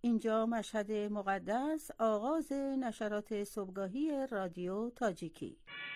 اینجا مشهد مقدس، آغاز نشرات صبحگاهی رادیو تاجیکی.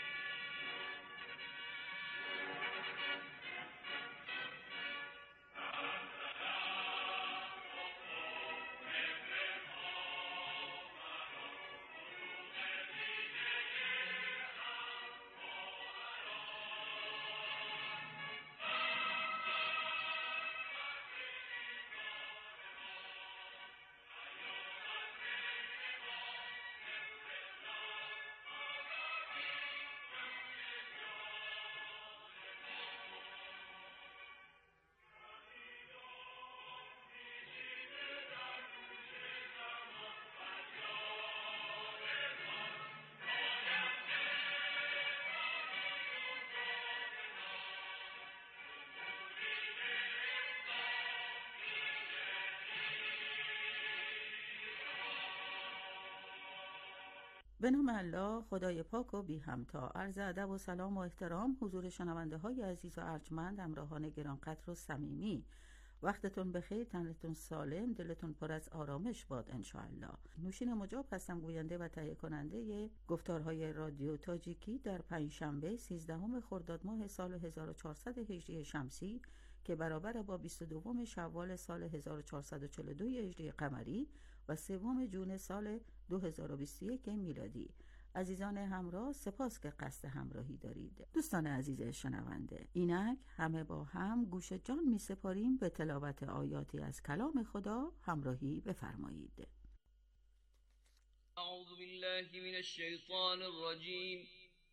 به نام الله خدای پاک و بی همتا. عرض ادب و سلام و احترام حضور شنونده های عزیز و ارجمند، همراهان گرانقدر و صمیمی. وقتتون بخیر، تنتون سالم، دلتون پر از آرامش باد انشاءالله. نوشین مجاب هستم، گوینده و تهیه کننده گفتارهای رادیو تاجیکی در پنجشنبه 13 خرداد ماه سال 1400 هجری شمسی که برابر با 22 شوال سال 1442 هجری قمری و 3 جون سال 2021 میلادی. عزیزان همراه، سپاس که قصد همراهی دارید. دوستان عزیز شنونده، اینک همه با هم گوش جان می سپاریم به تلاوت آیاتی از کلام خدا. همراهی بفرمایید. اعوذ بالله من الشیطان الرجیم.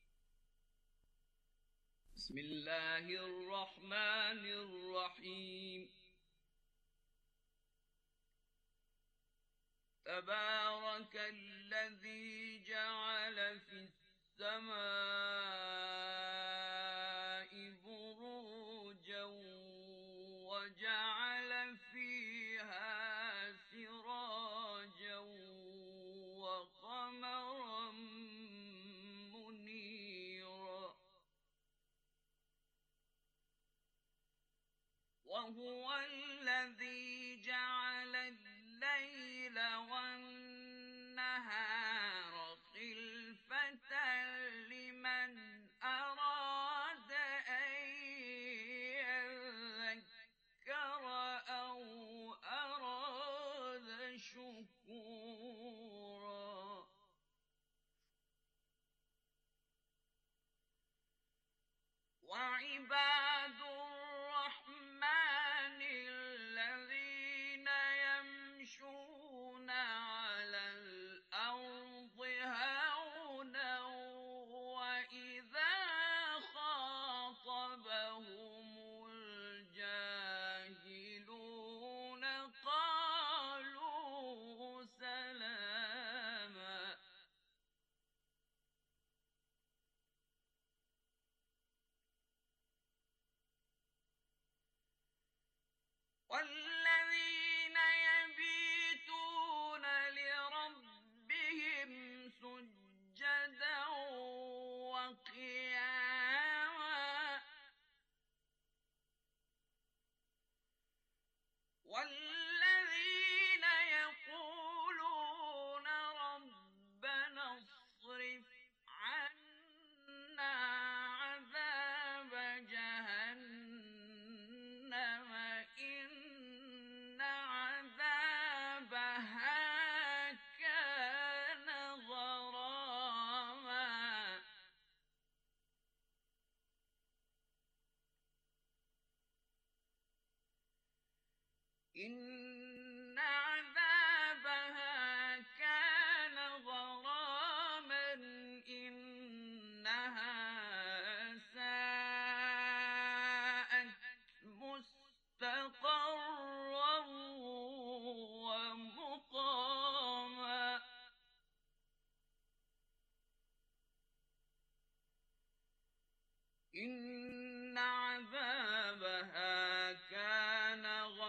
بسم الله الرحمن الرحیم. تبارك الذي جعل في السماء بروجا وجعل فيها سراجا وقمرا منيرا وهو الذي جعل الليل والنهار خلفة لمن أراد أن يذكر أو أراد شكورا وعباد الرحمن الذين يمشون على الأرض هونا وإذا خاطبهم الجاهلون قالوا سلاما والذين يبيتون لربهم سجدا وقياما والذين يقولون ربنا اصرف عنا عذاب جهنم إن عذابها كان غراما إن عذابها كان غراما إنها ساءت مستقرا ومقاما إن عذابها كان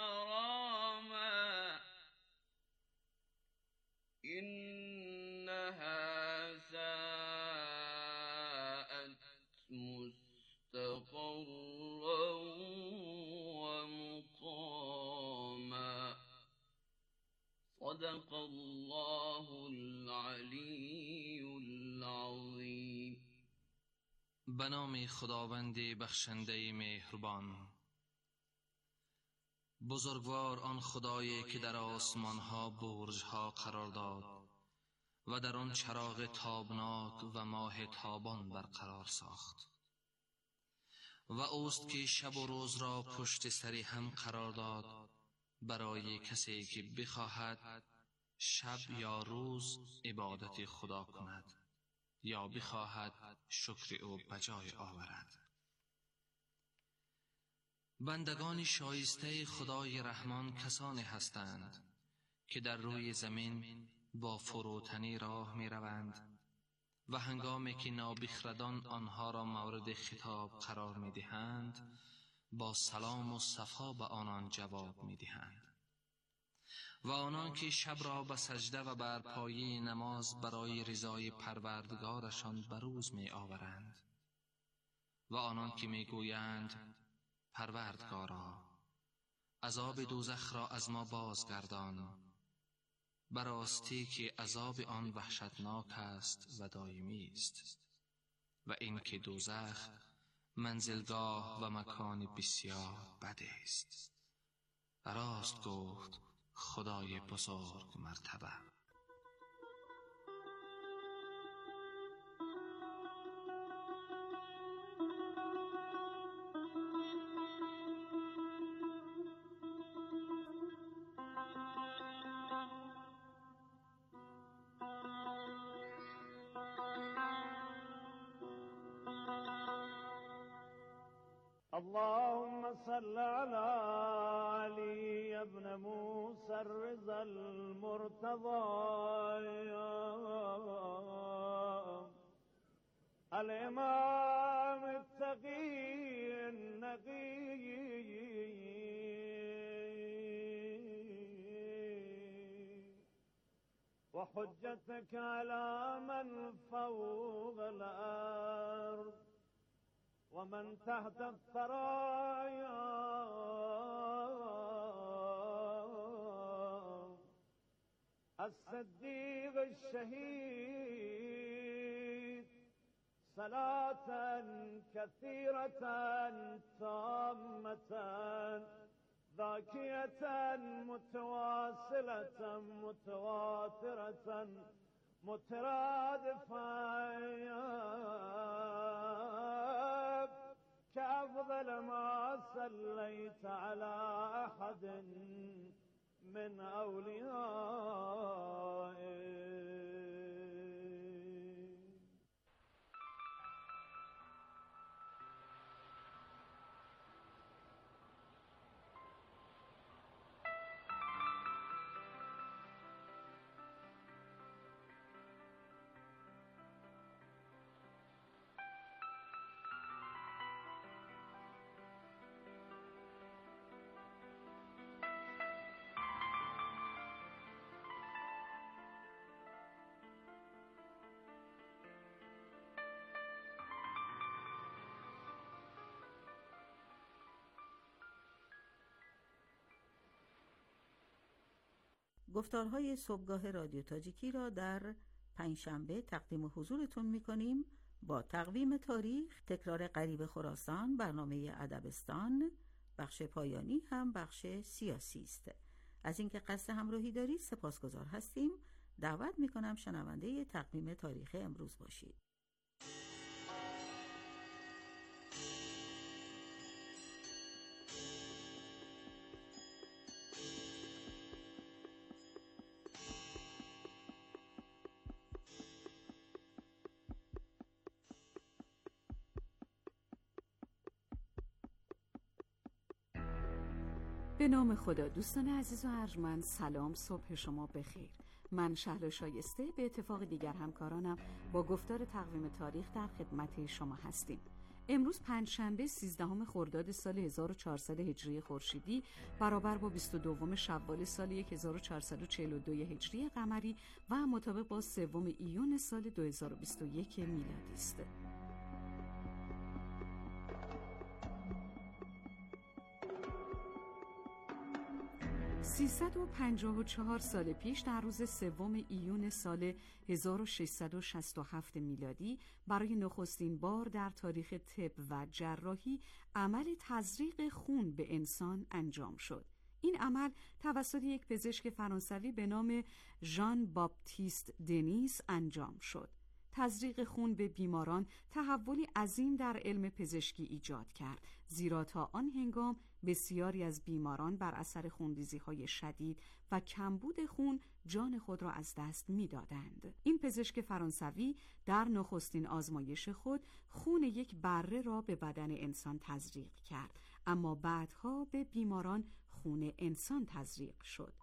غراما إنها ساءت مستقرا ومقاما. صدق به نام خداوند بخشنده مهربان. بزرگوار آن خدایی که در آسمان ها برج ها قرار داد و در آن چراغ تابناک و ماه تابان برقرار ساخت، و اوست که شب و روز را پشت سری هم قرار داد برای کسی که بخواهد شب یا روز عبادت خدا کند یا بخواهد شکر او بجای آورد. بندگان شایسته خدای رحمان کسانی هستند که در روی زمین با فروتنی راه می روند و هنگامی که نابخردان آنها را مورد خطاب قرار می دهند با سلام و صفا به آنان جواب می دهند. و آنان که شب را به سجده و بر پایه نماز برای رضای پروردگارشان بروز می آورند. و آنان که می گویند پروردگارا عذاب دوزخ را از ما بازگردان، براستی که عذاب آن وحشتناک است و دائمی است، و این که دوزخ منزلگاه و مکان بسیار بد است. راست گفت خدای بزرگ مرتبه. اللهم صل على علي بن موسى الرضا المرتضى الإمام التقي النقي وحجتك على من فوق الأرض ومن تحت الثرايا الصديق الشهيد صلاة كثيرة تامة ذاكية متواصلة متواترة مترادفة كأفضل ما صليت على أحد من أوليائك. گفتارهای صبحگاه رادیو تاجیکی را در پنجشنبه تقدیم حضورتون می‌کنیم با تقویم تاریخ، تکرار غریب خراسان، برنامه ادبستان، بخش پایانی هم بخش سیاسی است. از اینکه قصد همراهی دارید سپاسگزار هستیم. دعوت می‌کنم شنونده تقویم تاریخ امروز باشید. به نام خدا. دوستان عزیز و ارجمند، سلام، صبح شما بخیر. من شهلا شایسته به اتفاق دیگر همکارانم با گفتار تقویم تاریخ در خدمت شما هستیم. امروز پنجشنبه 13 خرداد سال 1400 هجری خورشیدی برابر با 22 شوال سال 1442 هجری قمری و مطابق با 3 ایون سال 2021 میلادی است. 354 سال پیش در روز 3 ایون سال 1667 میلادی برای نخستین بار در تاریخ طب و جراحی عمل تزریق خون به انسان انجام شد. این عمل توسط یک پزشک فرانسوی به نام ژان باپتیست دنیس انجام شد. تزریق خون به بیماران تحولی عظیم در علم پزشکی ایجاد کرد، زیرا تا آن هنگام بسیاری از بیماران بر اثر خونریزی‌های شدید و کمبود خون جان خود را از دست می‌دادند. این پزشک فرانسوی در نخستین آزمایش خود خون یک بره را به بدن انسان تزریق کرد، اما بعدها به بیماران خون انسان تزریق شد.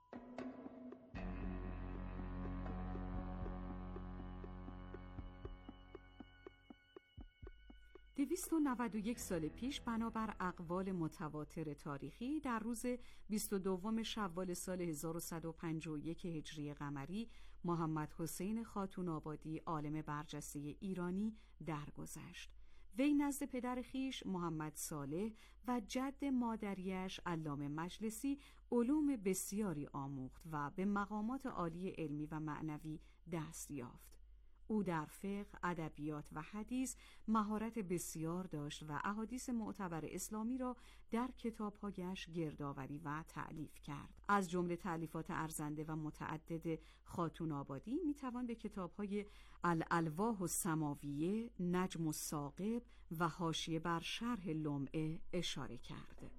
291 سال پیش بنابر اقوال متواتر تاریخی در روز 22 شوال سال 1151 هجری قمری محمد حسین خاتون آبادی عالم برجسته ایرانی درگذشت. وی نزد پدر خیش محمد صالح و جد مادریش علامه مجلسی علوم بسیاری آموخت و به مقامات عالی علمی و معنوی دست یافت. او در فقه، ادبیات و حدیث مهارت بسیار داشت و احادیث معتبر اسلامی را در کتاب‌هایش گردآوری و تألیف کرد. از جمله تألیفات ارزنده و متعدد خاتون آبادی میتوان به کتاب‌های الالواح السماویه، نجم الثاقب و حاشیه بر شرح لمعه اشاره کرد.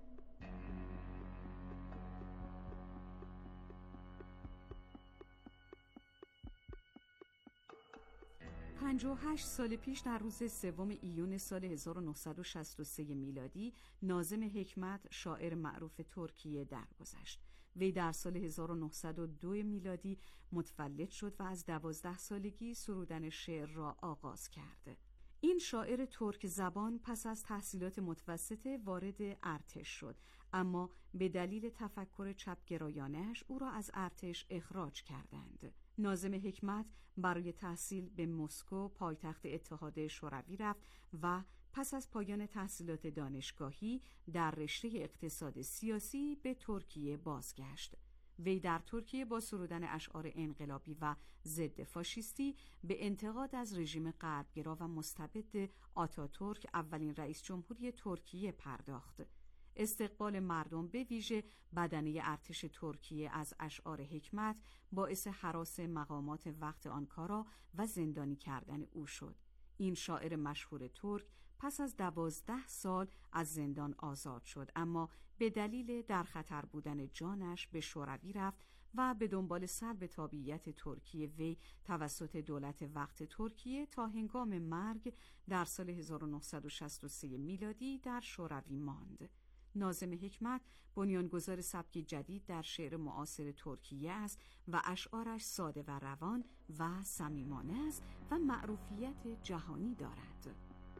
و 58 سال پیش در روز 3 ایون سال 1963 میلادی ناظم حکمت شاعر معروف ترکیه درگذشت. وی در سال 1902 میلادی متولد شد و از 12 سالگی سرودن شعر را آغاز کرد. این شاعر ترک زبان پس از تحصیلات متوسطه وارد ارتش شد، اما به دلیل تفکر چپگرایانه‌اش او را از ارتش اخراج کردند. ناظم حکمت برای تحصیل به مسکو پایتخت اتحاد شوروی رفت و پس از پایان تحصیلات دانشگاهی در رشته اقتصاد سیاسی به ترکیه بازگشت. وی در ترکیه با سرودن اشعار انقلابی و ضد فاشیستی به انتقاد از رژیم غربگرا و مستبد آتاتورک اولین رئیس جمهوری ترکیه پرداخت. استقبال مردم به ویژه بدنه ارتش ترکیه از اشعار حکمت باعث هراس مقامات وقت آنکارا و زندانی کردن او شد. این شاعر مشهور ترک پس از 12 سال از زندان آزاد شد، اما به دلیل در خطر بودن جانش به شوروی رفت و به دنبال سلب تابعیت ترکیه وی توسط دولت وقت ترکیه تا هنگام مرگ در سال 1963 میلادی در شوروی ماند. ناظم حکمت بنیانگذار سبک جدید در شعر معاصر ترکیه است و اشعارش ساده و روان و صمیمانه است و معروفیت جهانی دارد.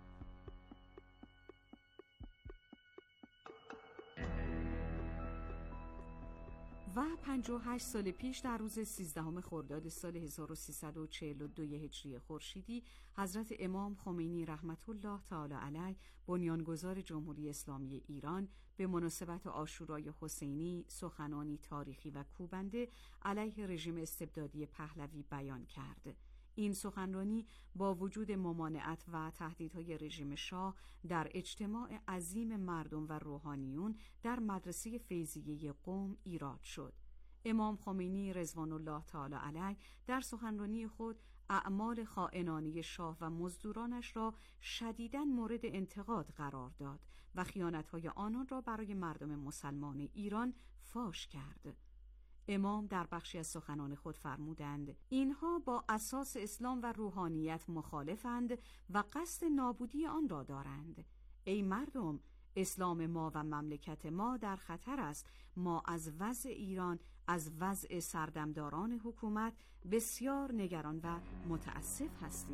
و 58 سال پیش در روز 13 خرداد سال 1342 هجری خورشیدی حضرت امام خمینی رحمت الله تعالی علیه بنیانگذار جمهوری اسلامی ایران به مناسبت عاشورای حسینی سخنانی تاریخی و کوبنده علیه رژیم استبدادی پهلوی بیان کرد. این سخنرانی با وجود ممانعت و تهدیدهای رژیم شاه در اجتماع عظیم مردم و روحانیون در مدرسه فیضیه قم ایراد شد. امام خمینی رضوان الله تعالی علیه در سخنرانی خود اعمال خائنانه شاه و مزدورانش را شدیداً مورد انتقاد قرار داد و خیانت‌های آنان را برای مردم مسلمان ایران فاش کرد. امام در بخشی از سخنان خود فرمودند: اینها با اساس اسلام و روحانیت مخالفند و قصد نابودی آن را دارند. ای مردم، اسلام ما و مملکت ما در خطر است. ما از وضع ایران، از وضع سردمداران حکومت بسیار نگران و متاسف هستیم.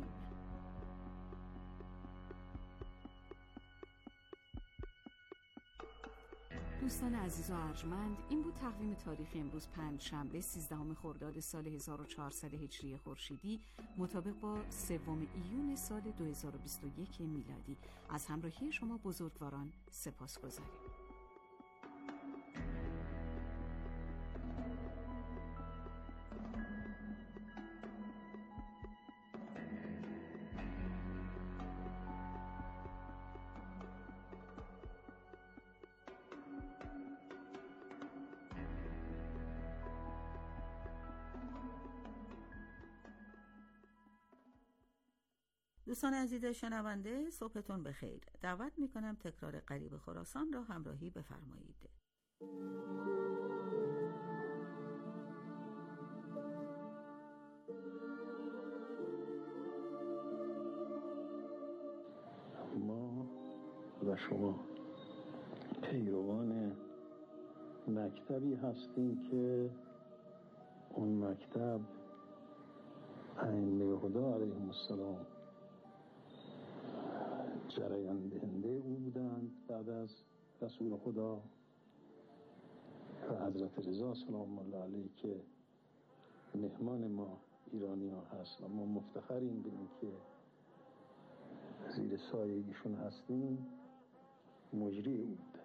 دوستان عزیز و ارجمند، این بود تقویم تاریخ امروز پنجشنبه 13 خرداد سال 1400 هجری خورشیدی مطابق با 3 ایون سال 2021 میلادی. از همراهی شما بزرگواران سپاسگزاریم. دوستان عزیز شنونده، صبحتون بخیر. دعوت میکنم تکرار غریب خراسان را همراهی بفرمایید. ما و شما پیروان مکتبی هستیم که اون مکتب ائمه خدا علیهم السلام جریان دهنده او بودند بعد از رسول خدا و حضرت رضا سلام الله علیه که مهمان ما ایرانی ها هست و ما مفتخریم به این که زیر سایه ایشون هستیم. مجری او بوده.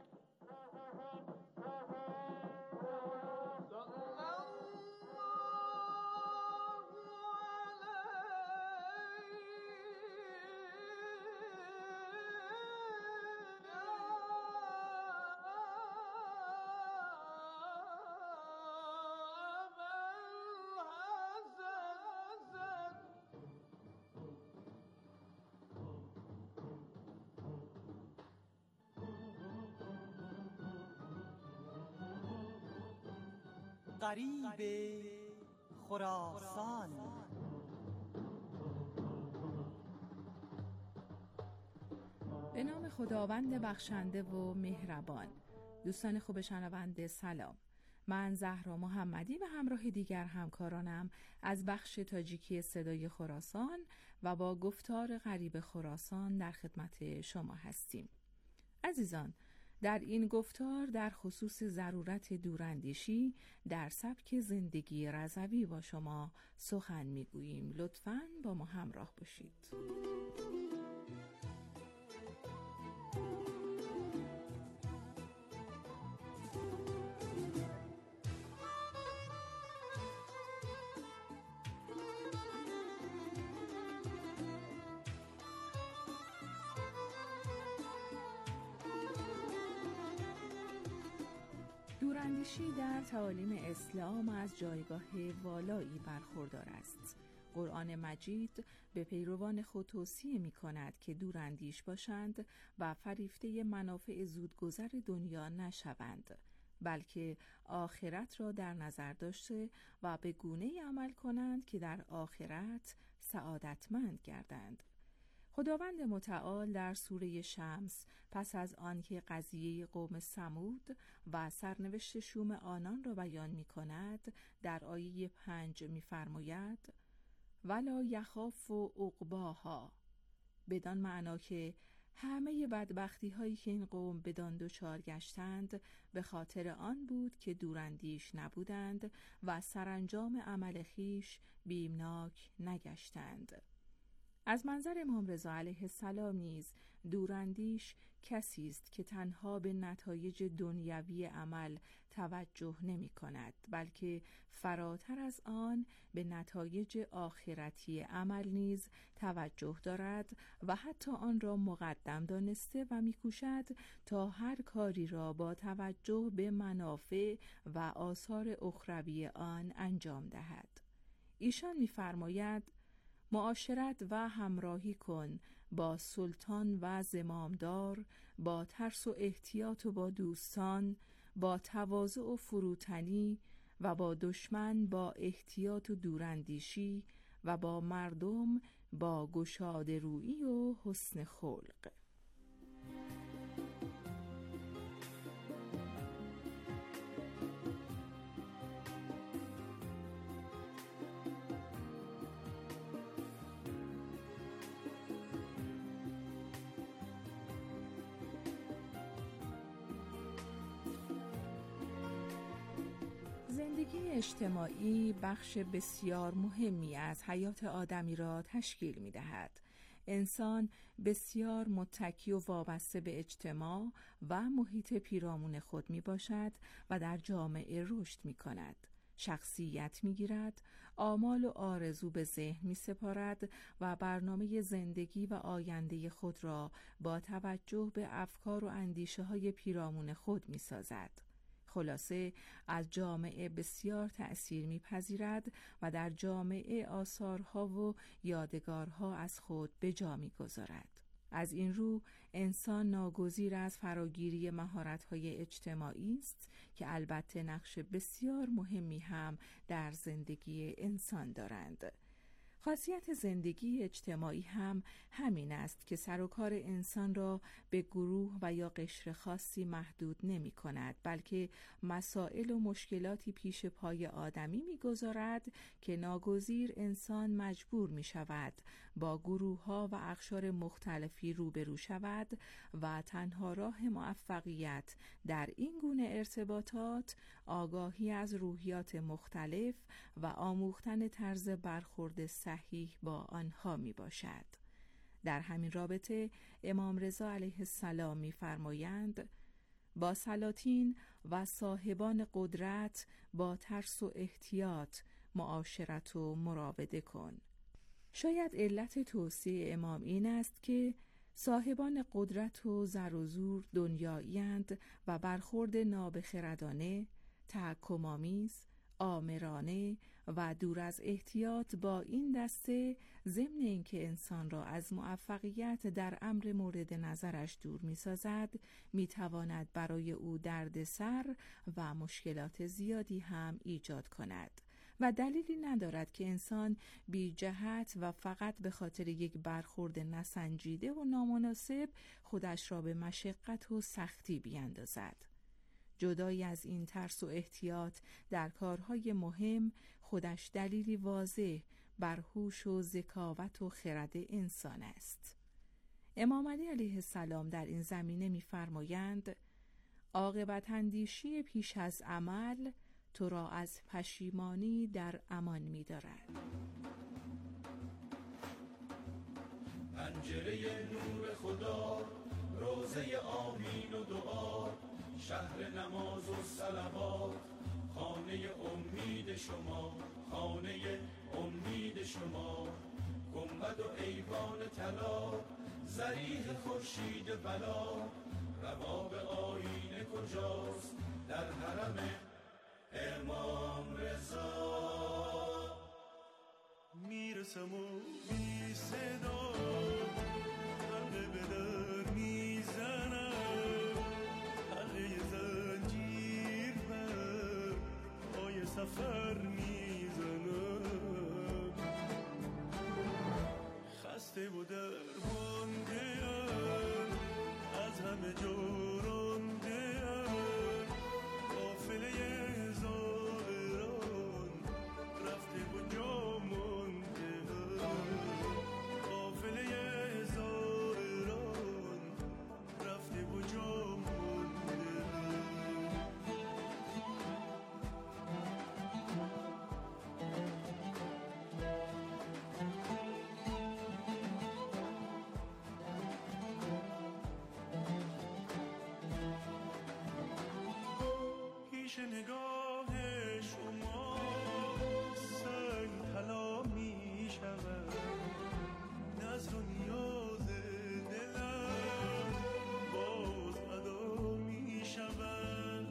غریب خراسان. به نام خداوند بخشنده و مهربان. دوستان خوب شنونده سلام. من زهرا محمدی و همراه دیگر همکارانم از بخش تاجیکی صدای خراسان و با گفتار غریب خراسان در خدمت شما هستیم. عزیزان، در این گفتار در خصوص ضرورت دوراندیشی در سبک زندگی رضوی با شما سخن میگوییم. لطفاً با ما همراه باشید. دوراندیشی در تعالیم اسلام از جایگاه والایی برخوردار است. قرآن مجید به پیروان خود توصیه می کند که دوراندیش باشند و فریفته منافع زودگذر دنیا نشوند، بلکه آخرت را در نظر داشته و به گونه‌ای عمل کنند که در آخرت سعادتمند گردند. خداوند متعال در سوره شمس پس از آنکه قضیه قوم ثمود و سرنوشت شوم آنان را بیان می کند در آیه 5 می فرماید ولا یخاف عقباها، بدان معنا که همه بدبختی هایی که این قوم بدان دچار گشتند به خاطر آن بود که دوراندیش نبودند و سرانجام عمل خویش بیمناک نگشتند. از منظر امام رضا علیه السلام نیز دوراندیش کسی است که تنها به نتایج دنیوی عمل توجه نمی کند، بلکه فراتر از آن به نتایج آخرتی عمل نیز توجه دارد و حتی آن را مقدم دانسته و می کوشد تا هر کاری را با توجه به منافع و آثار اخروی آن انجام دهد. ایشان می فرماید معاشرت و همراهی کن با سلطان و زمامدار، با ترس و احتیاط و با دوستان، با تواضع و فروتنی و با دشمن با احتیاط و دوراندیشی و با مردم با گشاده رویی و حسن خلق. زندگی اجتماعی بخش بسیار مهمی از حیات آدمی را تشکیل می دهد. انسان بسیار متکی و وابسته به اجتماع و محیط پیرامون خود می باشد و در جامعه رشد می کند. شخصیت می گیرد، آمال و آرزو به ذهن می سپارد و برنامه زندگی و آینده خود را با توجه به افکار و اندیشه های پیرامون خود می سازد. خلاصه از جامعه بسیار تأثیر می‌پذیرد و در جامعه آثارها و یادگارها از خود به جا می‌گذارد. از این رو انسان ناگزیر از فراگیری مهارت‌های اجتماعی است که البته نقش بسیار مهمی هم در زندگی انسان دارند. خاصیت زندگی اجتماعی هم همین است که سر و کار انسان را به گروه و یا قشر خاصی محدود نمی کند، بلکه مسائل و مشکلاتی پیش پای آدمی می گذارد که ناگزیر انسان مجبور می شود با گروه ها و اقشار مختلفی روبرو شود و تنها راه موفقیت در این گونه ارتباطات آگاهی از روحیات مختلف و آموختن طرز برخورد صحیح با آنها می باشد. در همین رابطه امام رضا علیه السلام می فرمایند با سلاطین و صاحبان قدرت با ترس و احتیاط معاشرت و مراوده کن. شاید علت توصیه امام این است که صاحبان قدرت و زر و زور دنیایی‌اند و برخورد نابخردانه، تحکم‌آمیز، آمرانه و دور از احتیاط با این دسته ضمن اینکه انسان را از موفقیت در امر مورد نظرش دور می‌سازد، می‌تواند برای او دردسر و مشکلات زیادی هم ایجاد کند و دلیلی ندارد که انسان بی جهت و فقط به خاطر یک برخورد نسنجیده و نامناسب خودش را به مشقت و سختی بیندازد. جدایی از این ترس و احتیاط در کارهای مهم خودش دلیلی واضح بر هوش و ذکاوت و خرد انسان است. امام علی علیه السلام در این زمینه می‌فرمایند عاقبت اندیشی پیش از عمل تو را از پشیمانی در امان می‌دارد. پنجره نور خدا، روزه آمین و دعا، شهر نماز و صلوات، خانه امید شما، خانه امید شما، گنبد و ایوان طلا، ضریح خورشید بلا، رباب آیینه کجاست در حرم امام رضا. میرسم و بی صدا حلقه به در میزنم، حلقه زنجیر بر پای سفر میزنم، خسته و درمانده ام از همه جا رانده ام، قافله زائران رفته و جا مانده ام، قافله زائران رفته و جا مانده پیش نگاه شما سنگ طلا می شود، نظر و نیاز دلم باز ادا می شود،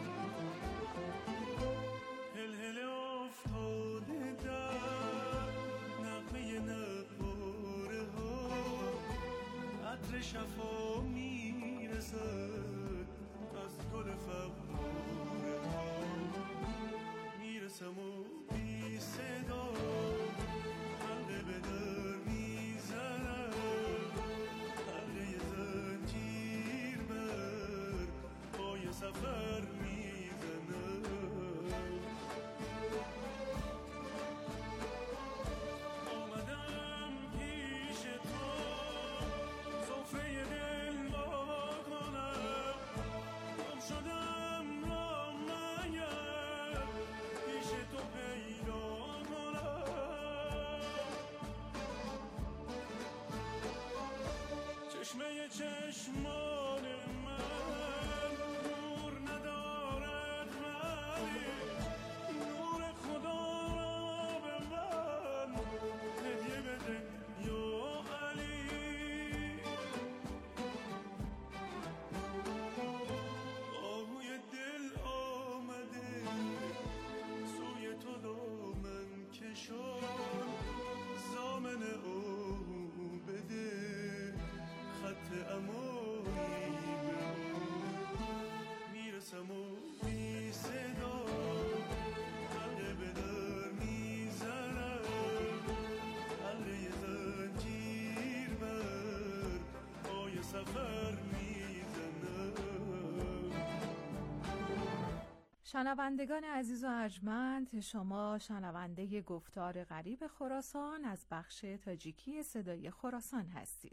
هلهله افتاده در نغمه نقاره ها، عطر شفا می رسد از گل فغاره ها، میرسم و بی صدا حلقه به در میزنم، حلقه زنجیر بر پای سفر میزنم، آمدم پیش تو سفره دل وا کنم، گم شدم را مگر پیش تو پیدا کنم، چشمه چشمان من نور ندارد سفر میزنم. شنوندگان عزیز و ارجمند، شما شنونده گفتار غریب خراسان از بخش تاجیکی صدای خراسان هستید.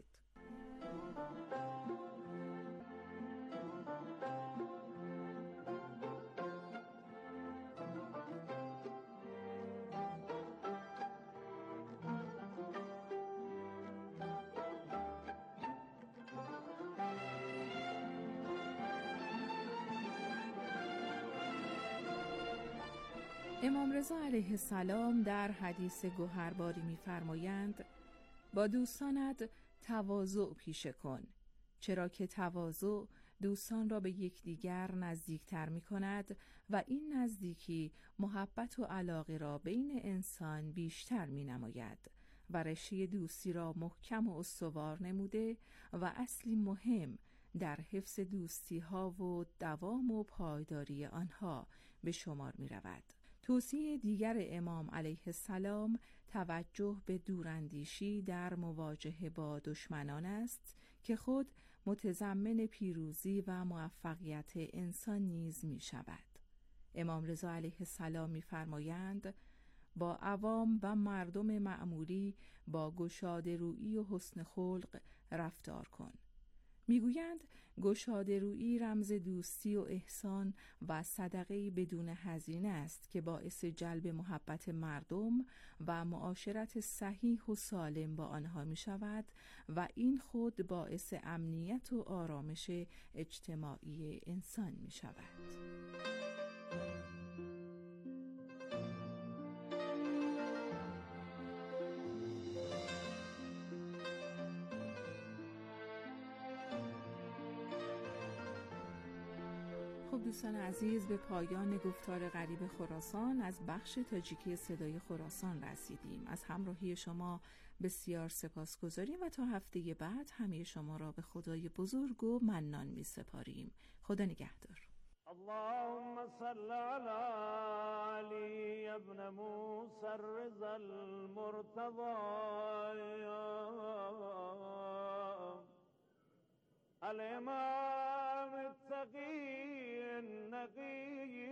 امام رضا علیه السلام در حدیث گوهرباری می‌فرمایند با دوستانت تواضع پیشه کن، چرا که تواضع دوستان را به یکدیگر نزدیکتر می‌کند و این نزدیکی محبت و علاقه را بین انسان بیشتر می‌نماید و رشته دوستی را محکم و استوار نموده و اصلی مهم در حفظ دوستی‌ها و دوام و پایداری آنها به شمار می‌رود. توصیه دیگر امام علیه السلام توجه به دوراندیشی در مواجهه با دشمنان است که خود متضمن پیروزی و موفقیت انسان نیز می شود. امام رضا علیه السلام می فرمایند با عوام و مردم معمولی با گشاده رویی و حسن خلق رفتار کن. میگویند گشاده رویی رمز دوستی و احسان و صدقه‌ای بدون هزینه است که باعث جلب محبت مردم و معاشرت صحیح و سالم با آنها می شود و این خود باعث امنیت و آرامش اجتماعی انسان می شود. دوستان عزیز، به پایان گفتار غریب خراسان از بخش تاجیکی صدای خراسان رسیدیم. از همراهی شما بسیار سپاسگزاریم و تا هفته بعد همه شما را به خدای بزرگ و منان می سپاریم. خدا نگهدار. اللهم صل على علي ابن موسى الرضا المرتضى الإمام التقي النقي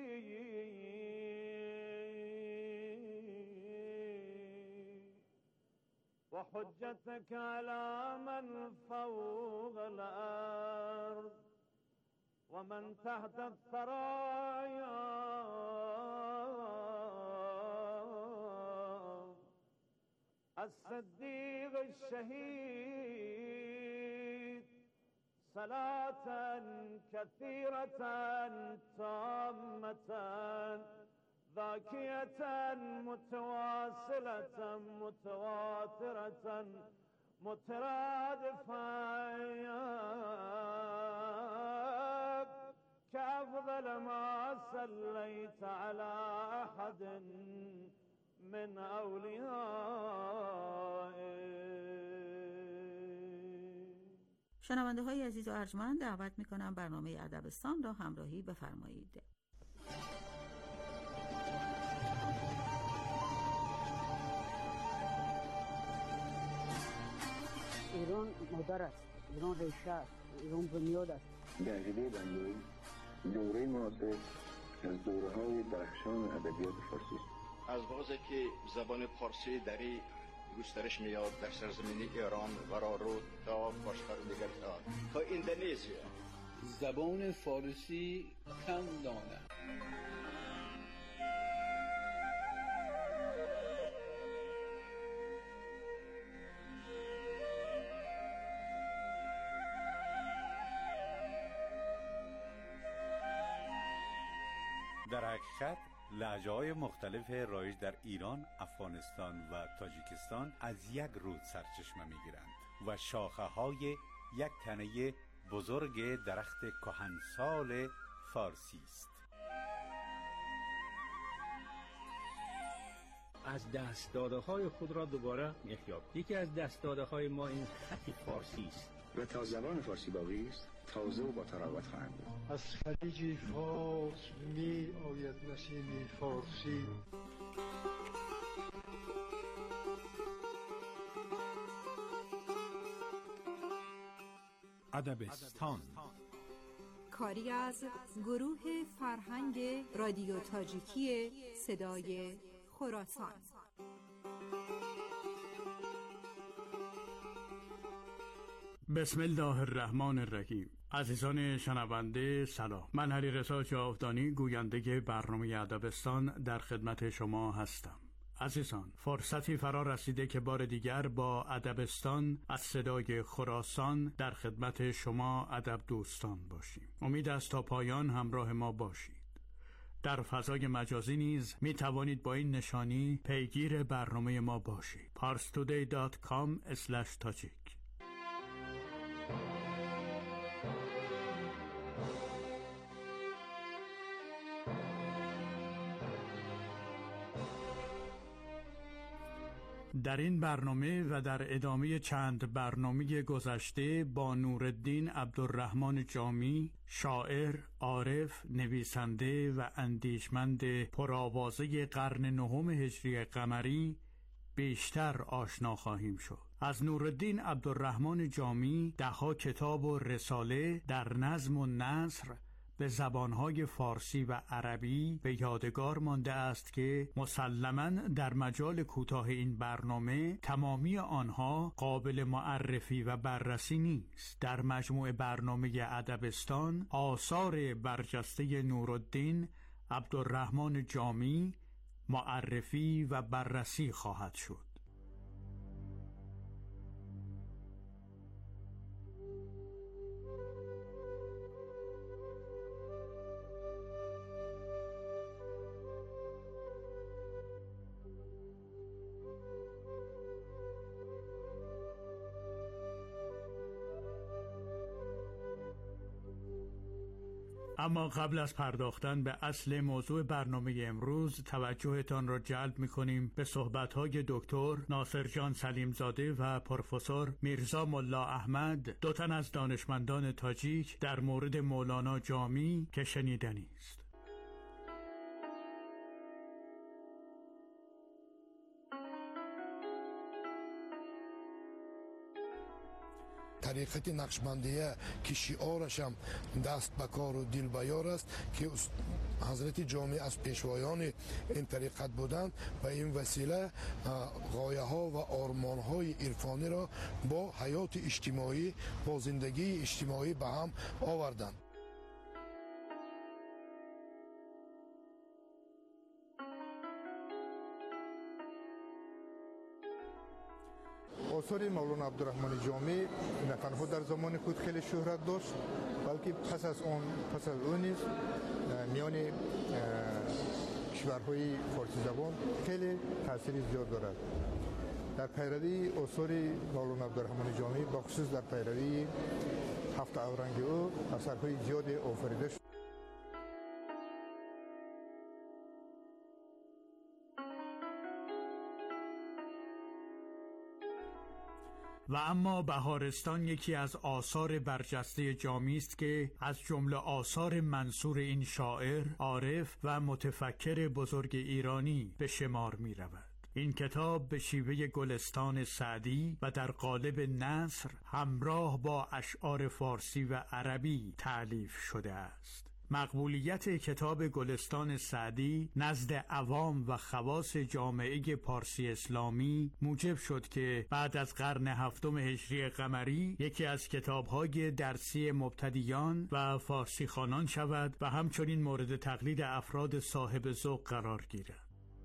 وحجتك على من فوق الأرض ومن تحت الثرايا الصديق الشهيد صلاة كثيرة تامة ذاكية متواصلة متواترة مترادفة كأفضل ما صليت على أحد من أوليائك. شنونده های عزیز و ارجمند، دعوت میکنم برنامه ادبستان را همراهی بفرمایید. ایران مادر است، ایران ریشه است، ایران بنیاد است. در عقیده بنده دوره معاصر از دوره‌های درخشان ادبیات فارسی است. از وقتی که زبان فارسی دری گسترش میاد در سرزمین ایران ورارو تا باشتر دیگر تا اندونزیا، زبان فارسی کم دانه. در حقیقت لهجه‌های مختلف رایج در ایران، افغانستان و تاجیکستان از یک رود سرچشمه می‌گیرند و شاخه‌های یک تنه بزرگ درخت کهنسال فارسی است. از دست‌داده‌های خود را دوباره می‌یابیم. یکی از دست‌داده‌های ما این خط فارسی است و تا زبان فارسی باقی است تازه و با تراوت خواهند بود. از خلیج فارس می آید نسیم فارسی. ادبستان، کاری از گروه فرهنگ رادیو تاجیکی صدای خراسان. بسم الله الرحمن الرحیم. عزیزان شنونده سلام، من علیرضا جاودانی گوینده برنامه ادبستان در خدمت شما هستم. عزیزان، فرصتی فرا رسیده که بار دیگر با ادبستان از صدای خراسان در خدمت شما ادب دوستان باشیم. امید است تا پایان همراه ما باشید. در فضای مجازی نیز می توانید با این نشانی پیگیر برنامه ما باشید. parstoday.com/tajik. در این برنامه و در ادامه چند برنامه گذشته با نورالدین عبدالرحمن جامی، شاعر، عارف، نویسنده و اندیشمند پرآوازه قرن نهم هجری قمری بیشتر آشنا خواهیم شد. از نورالدین عبدالرحمن جامی ده‌ها کتاب و رساله در نظم و نثر به زبانهای فارسی و عربی به یادگار مانده است که مسلماً در مجال کوتاه این برنامه تمامی آنها قابل معرفی و بررسی نیست. در مجموع برنامه ادبستان آثار برجسته نورالدین عبدالرحمن جامی معرفی و بررسی خواهد شد. اما قبل از پرداختن به اصل موضوع برنامه امروز توجهتان را جلب می‌کنیم به صحبت‌های دکتر ناصر جان سلیمزاده و پروفسور میرزا ملا احمد، دو تن از دانشمندان تاجیک، در مورد مولانا جامی که شنیدنی است. طریقت نقشبندیه که شعارش هم دست به کار و دل به یار است که حضرت جامی از پیشوایان این طریقت بودند و این وسیله غایه ها و آرمان های عرفانی را با حیات اجتماعی، با زندگی اجتماعی به هم آوردند. آثار مولانا عبدالرحمن جامی نه تنها در زمان خود خیلی شهرت داشت، بلکه پس از اون نیز میان کشورهای فارسی زبان خیلی تاثیر زیاد دارد. در پیروی آثار مولانا عبدالرحمن جامی بخصوص در پیروی هفت اورنگ او اثرهای زیادی آفریده شد. و اما بهارستان یکی از آثار برجسته جامی است که از جمله آثار منصور این شاعر، عارف و متفکر بزرگ ایرانی به شمار می رود. این کتاب به شیوه گلستان سعدی و در قالب نثر همراه با اشعار فارسی و عربی تألیف شده است. مقبولیت کتاب گلستان سعدی نزد عوام و خواص جامعه پارسی اسلامی موجب شد که بعد از قرن هفتم هجری قمری یکی از کتاب‌های درسی مبتدیان و فارسی خوانان شود و همچنین مورد تقلید افراد صاحب ذوق قرار گیرد.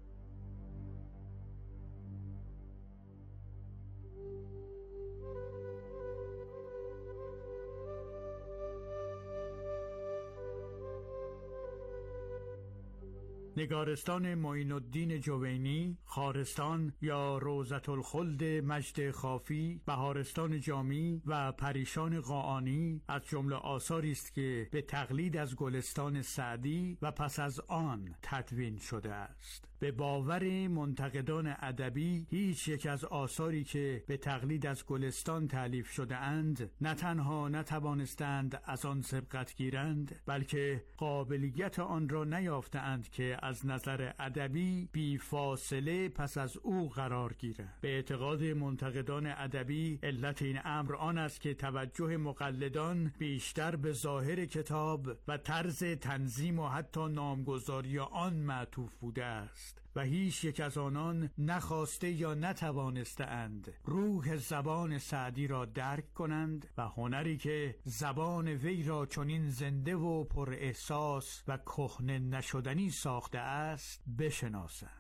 نگارستان معین الدین جوینی، خارستان یا روضة الخلد مجد خافی، بهارستان جامی و پریشان قاآنی از جمله آثاری است که به تقلید از گلستان سعدی و پس از آن تدوین شده است. به باور منتقدان ادبی هیچ یک از آثاری که به تقلید از گلستان تألیف شده اند نه تنها نتوانستند از آن سبقت گیرند، بلکه قابلیت آن را نیافتند که از نظر ادبی بی فاصله پس از او قرار گیرد. به اعتقاد منتقدان ادبی علت این امر آن است که توجه مقلدان بیشتر به ظاهر کتاب و طرز تنظیم و حتی نامگذاری آن معطوف بوده است و هیچ یک از آنان نخواسته یا نتوانسته اند روح زبان سعدی را درک کنند و هنری که زبان وی را چنین زنده و پر احساس و کهنه نشدنی ساخته است بشناسند.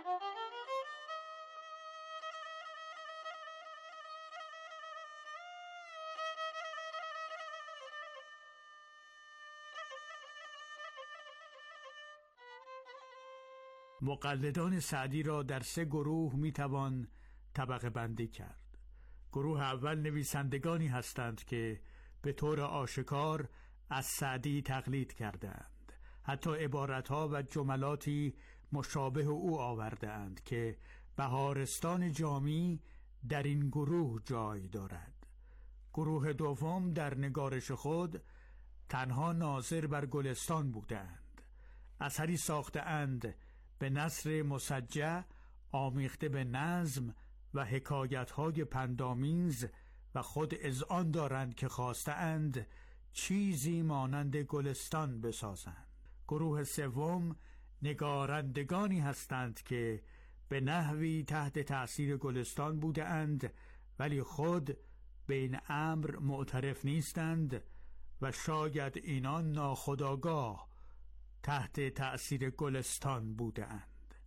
مقلدان سعدی را در 3 گروه میتوان طبقه بندی کرد. گروه اول نویسندگانی هستند که به طور آشکار از سعدی تقلید کردند، حتی عبارتها و جملاتی مشابه او آوردند که بهارستان جامی در این گروه جای دارد. گروه دوم در نگارش خود تنها ناظر بر گلستان بودند. اثری ساخته اند به نثر مسجع آمیخته به نظم و حکایت‌های پندآمیز و خود اذعان دارند که خواستند چیزی مانند گلستان بسازند. گروه سوم نگارندگانی هستند که به نحوی تحت تأثیر گلستان بودند ولی خود به این امر معترف نیستند و شاید اینان ناخودآگاه تحت تأثیر گلستان بودند.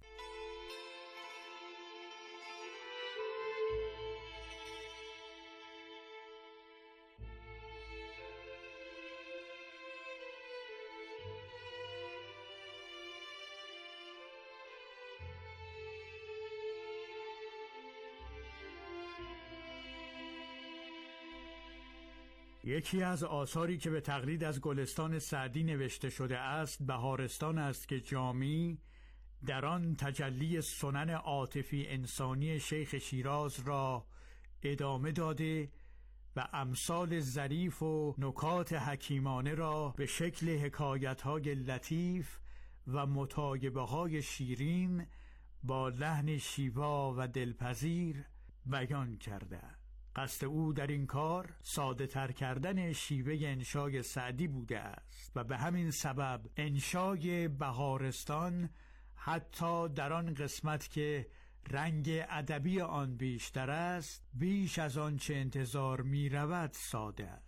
یکی از آثاری که به تقلید از گلستان سعدی نوشته شده است بهارستان است که جامی در آن تجلی سنن عاطفی انسانی شیخ شیراز را ادامه داده و امثال ظریف و نکات حکیمانه را به شکل حکایت‌های لطیف و مطایبه‌های شیرین با لحن شیوا و دلپذیر بیان کرده. قصد او در این کار ساده تر کردن شیوه انشای سعدی بوده است و به همین سبب انشای بهارستان حتی در آن قسمت که رنگ ادبی آن بیشتر است بیش از آن چه انتظار می رود ساده است.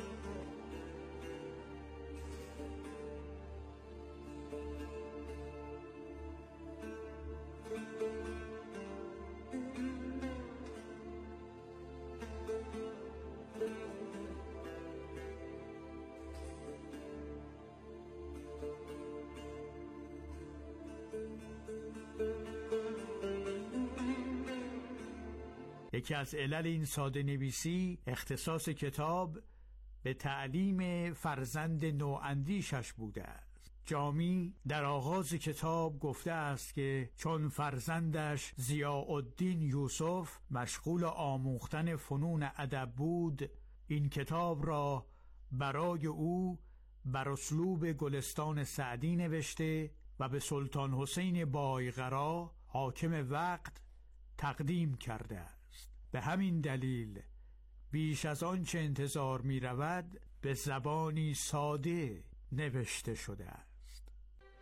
یکی از علل این ساده نویسی اختصاص کتاب به تعلیم فرزند نواندیشش بوده است. جامی در آغاز کتاب گفته است که چون فرزندش ضیاءالدین یوسف مشغول آموختن فنون ادب بود این کتاب را برای او بر اسلوب گلستان سعدی نوشته و به سلطان حسین بایقرا حاکم وقت تقدیم کرده است. به همین دلیل بیش از آن چه انتظار می رود به زبانی ساده نوشته شده است.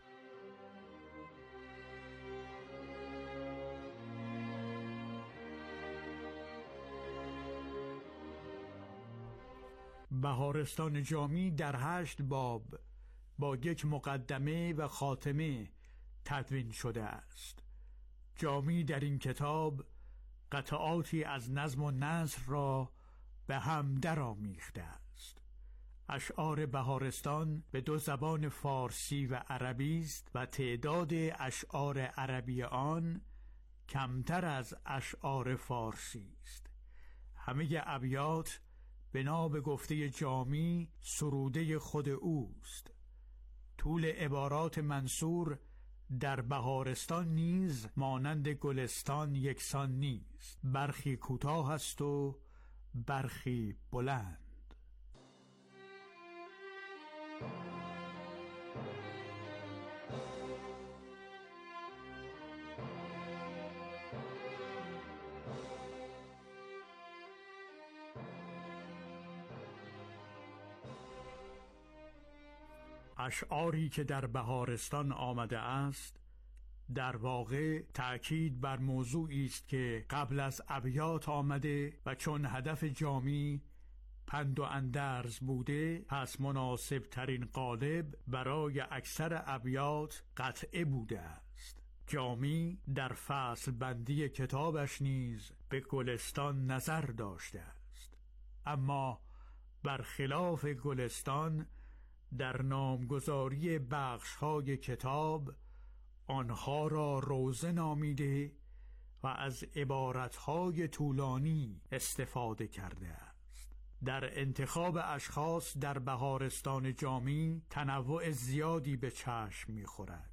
بهارستان جامی در 8 باب با یک مقدمه و خاتمه تدوین شده است. جامی در این کتاب قطعاتی از نظم و نثر را به هم درآمیخته است. اشعار بهارستان به 2 زبان فارسی و عربی است و تعداد اشعار عربی آن کمتر از اشعار فارسی است. همه ابیات بنا به گفته جامی سروده خود اوست. طول عبارات منثور در بهارستان نیز مانند گلستان یکسان نیست، برخی کوتاه است و برخی بلند. اشعاری که در بهارستان آمده است در واقع تأکید بر موضوعی است که قبل از ابیات آمده و چون هدف جامی پند و اندرز بوده، پس مناسب ترین قالب برای اکثر ابیات قطعه بوده است. جامی در فصل بندی کتابش نیز به گلستان نظر داشته است، اما برخلاف گلستان در نامگذاری بخش‌های کتاب آنها را روزه نامیده و از عبارت‌های طولانی استفاده کرده است. در انتخاب اشخاص در بهارستان جامی تنوع زیادی به چشم می‌خورد.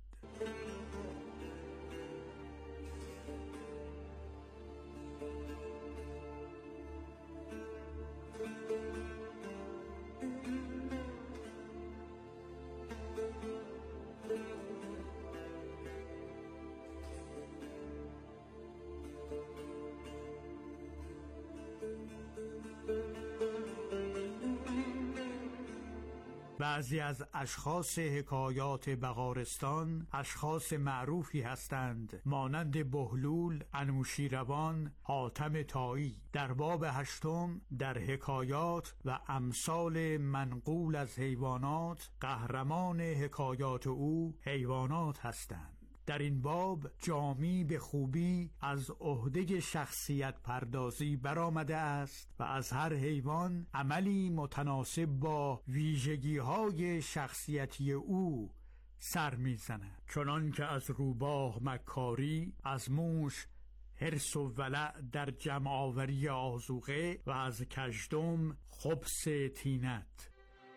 بعضی از اشخاص حکایات بهارستان اشخاص معروفی هستند، مانند بهلول، انوشیروان، حاتم طایی. در باب 8 در حکایات و امثال منقول از حیوانات، قهرمان حکایات او حیوانات هستند. در این باب جامی به خوبی از عهده شخصیت پردازی برآمده است و از هر حیوان عملی متناسب با ویژگی‌های شخصیتی او سر می‌زند، چنان که از روباه مکاری، از موش حرص و ولع در جمع آوری آذوقه و از کژدم خبث طینت.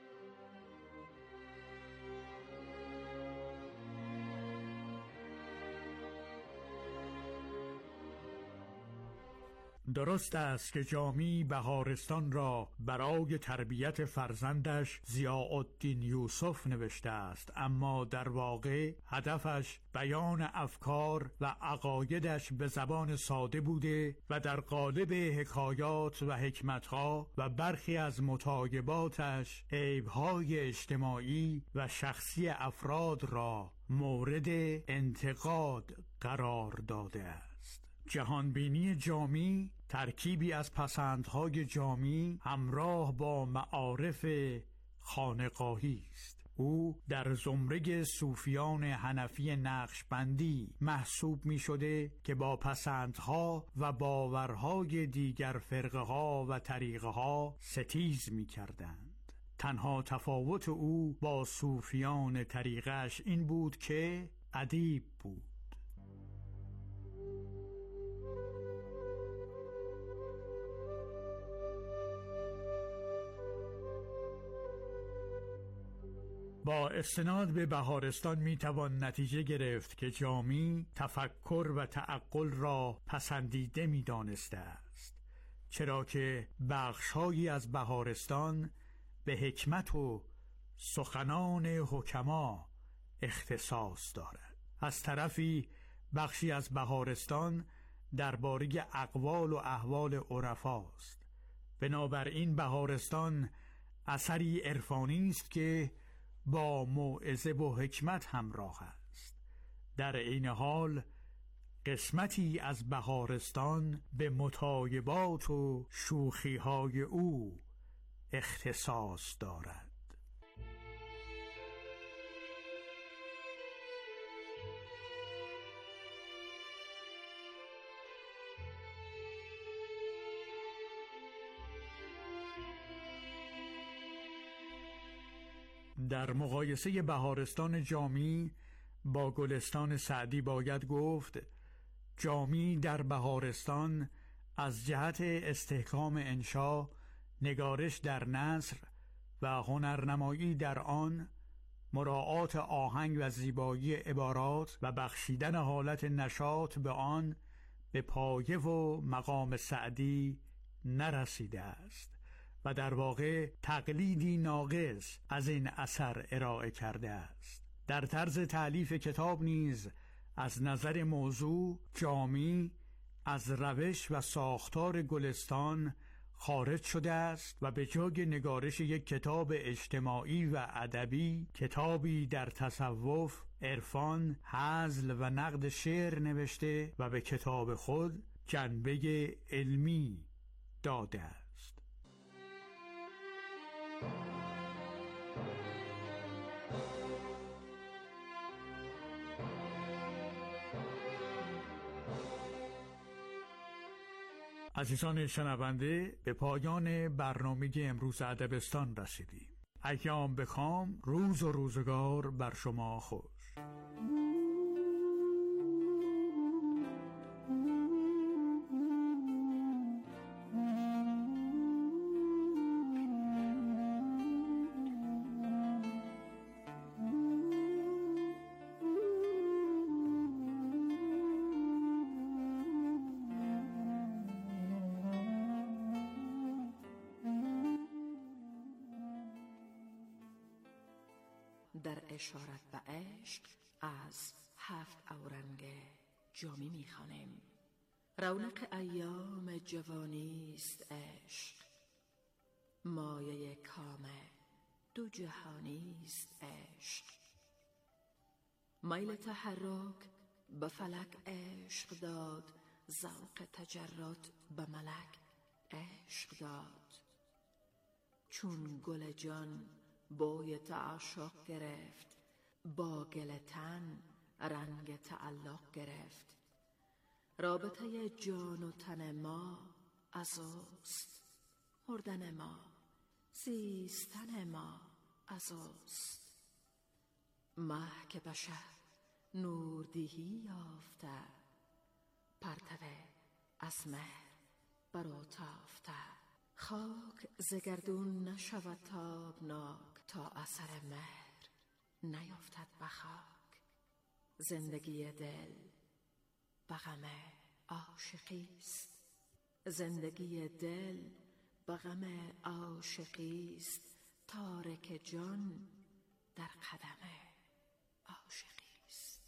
درست است که جامی بهارستان را برای تربیت فرزندش ضیاءالدین یوسف نوشته است، اما در واقع هدفش بیان افکار و عقایدش به زبان ساده بوده و در قالب حکایات و حکمتها و برخی از متاعباتش عیب‌های اجتماعی و شخصی افراد را مورد انتقاد قرار داده است. جهانبینی جامی ترکیبی از پسندهای جامی همراه با معارف خانقاهی است. او در زمره صوفیان حنفی نقشبندی محسوب می شده که با پسندها و باورهای دیگر فرقه ها و طریقه ها ستیز می کردند. تنها تفاوت او با صوفیان طریقش این بود که ادیب بود. با استناد به بهارستان میتوان نتیجه گرفت که جامی تفکر و تعقل را پسندیده میدانسته است، چرا که بخش‌هایی از بهارستان به حکمت و سخنان حکما اختصاص دارد. از طرفی بخشی از بهارستان درباره اقوال و احوال عرفاست. بنابراین بهارستان اثری عرفانی است که با موعظه و حکمت همراه است. در این حال قسمتی از بهارستان به متاعبات و شوخی‌های او اختصاص دارد. در مقایسه بهارستان جامی با گلستان سعدی باید گفت جامی در بهارستان از جهت استحکام انشا، نگارش در نثر و هنرنمایی در آن، مراعات آهنگ و زیبایی عبارات و بخشیدن حالت نشاط به آن به پایه و مقام سعدی نرسیده است و در واقع تقلیدی ناقص از این اثر ارائه کرده است. در طرز تألیف کتاب نیز از نظر موضوع جامی از روش و ساختار گلستان خارج شده است و به جای نگارش یک کتاب اجتماعی و ادبی، کتابی در تصوف، عرفان، هزل و نقد شعر نوشته و به کتاب خود جنبه علمی داده است. عزیزان شنونده، به پایان برنامه امروز ادبستان رسیدیم. ایام بکام، روز و روزگار بر شما خوش. در اشارت به عشق از 7 اورنگ جامی میخوانیم. رونق ایام جوانی است عشق، مایه کام دو جهانی است عشق. میل تحرک به فلک عشق داد، ذوق تجرد به ملک عشق داد. چون گل جان بوی تعشق گرفت، با گل تن رنگ تعلق گرفت. رابطه جان و تن ما از اوست، مردن ما زیستن ما از اوست. مه که بشه نوردهی یافته، پرتو از مهر برو تافته. خاک ز گردون نشود تابناک، تا اثر مهر نیفتد به خاک. زندگی دل به غم عاشقی است، زندگی دل به غم عاشقی است. تارک جان در قدم عاشقی است.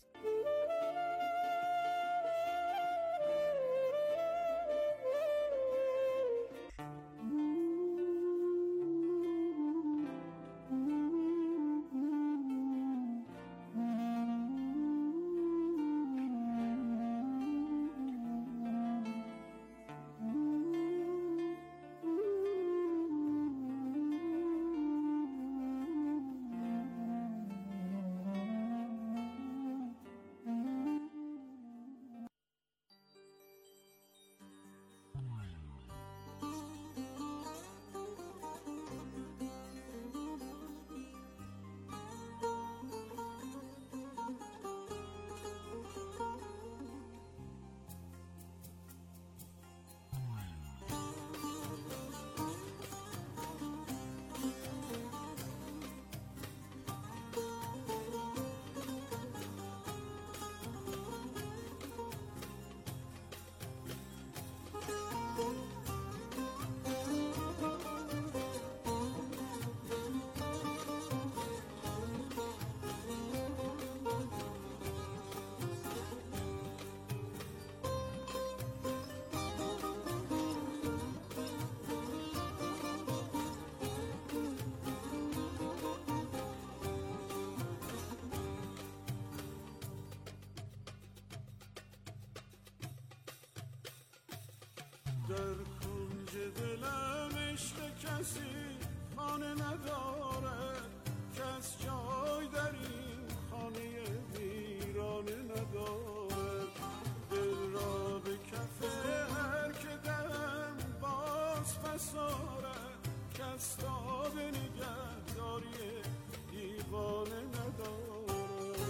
در کنج دلم عشق کسی خانه ندارد، کس جای در این خانه ویرانه ندارد. دل را به کف هر که دم باز فسارد، کس تا به نگهداری دیوانه ندارد.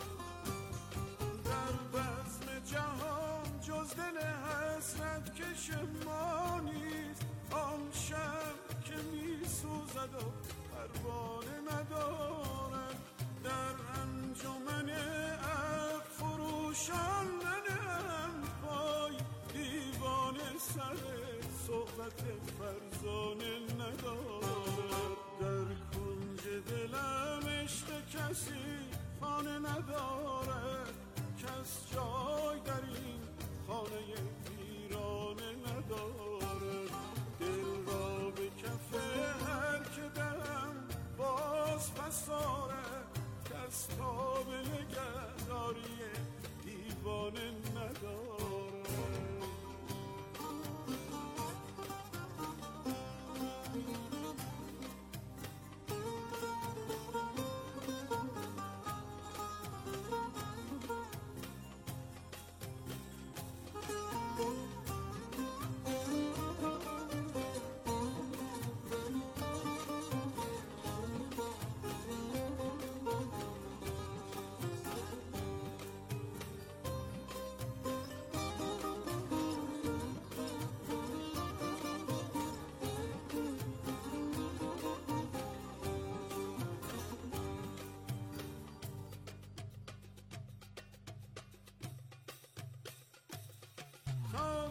در بزم جهان جز دل حسرت کش ما نیست، آن شب که می سوزد و پروانه ندارد. در انجمن عقل فروشان ننهم پای، دیوانه سر صحبت فرزانه ندارد. در کنج دلم عشق کسی خانه ندارد، کس جای در این خانه ویرانه ندارد. دل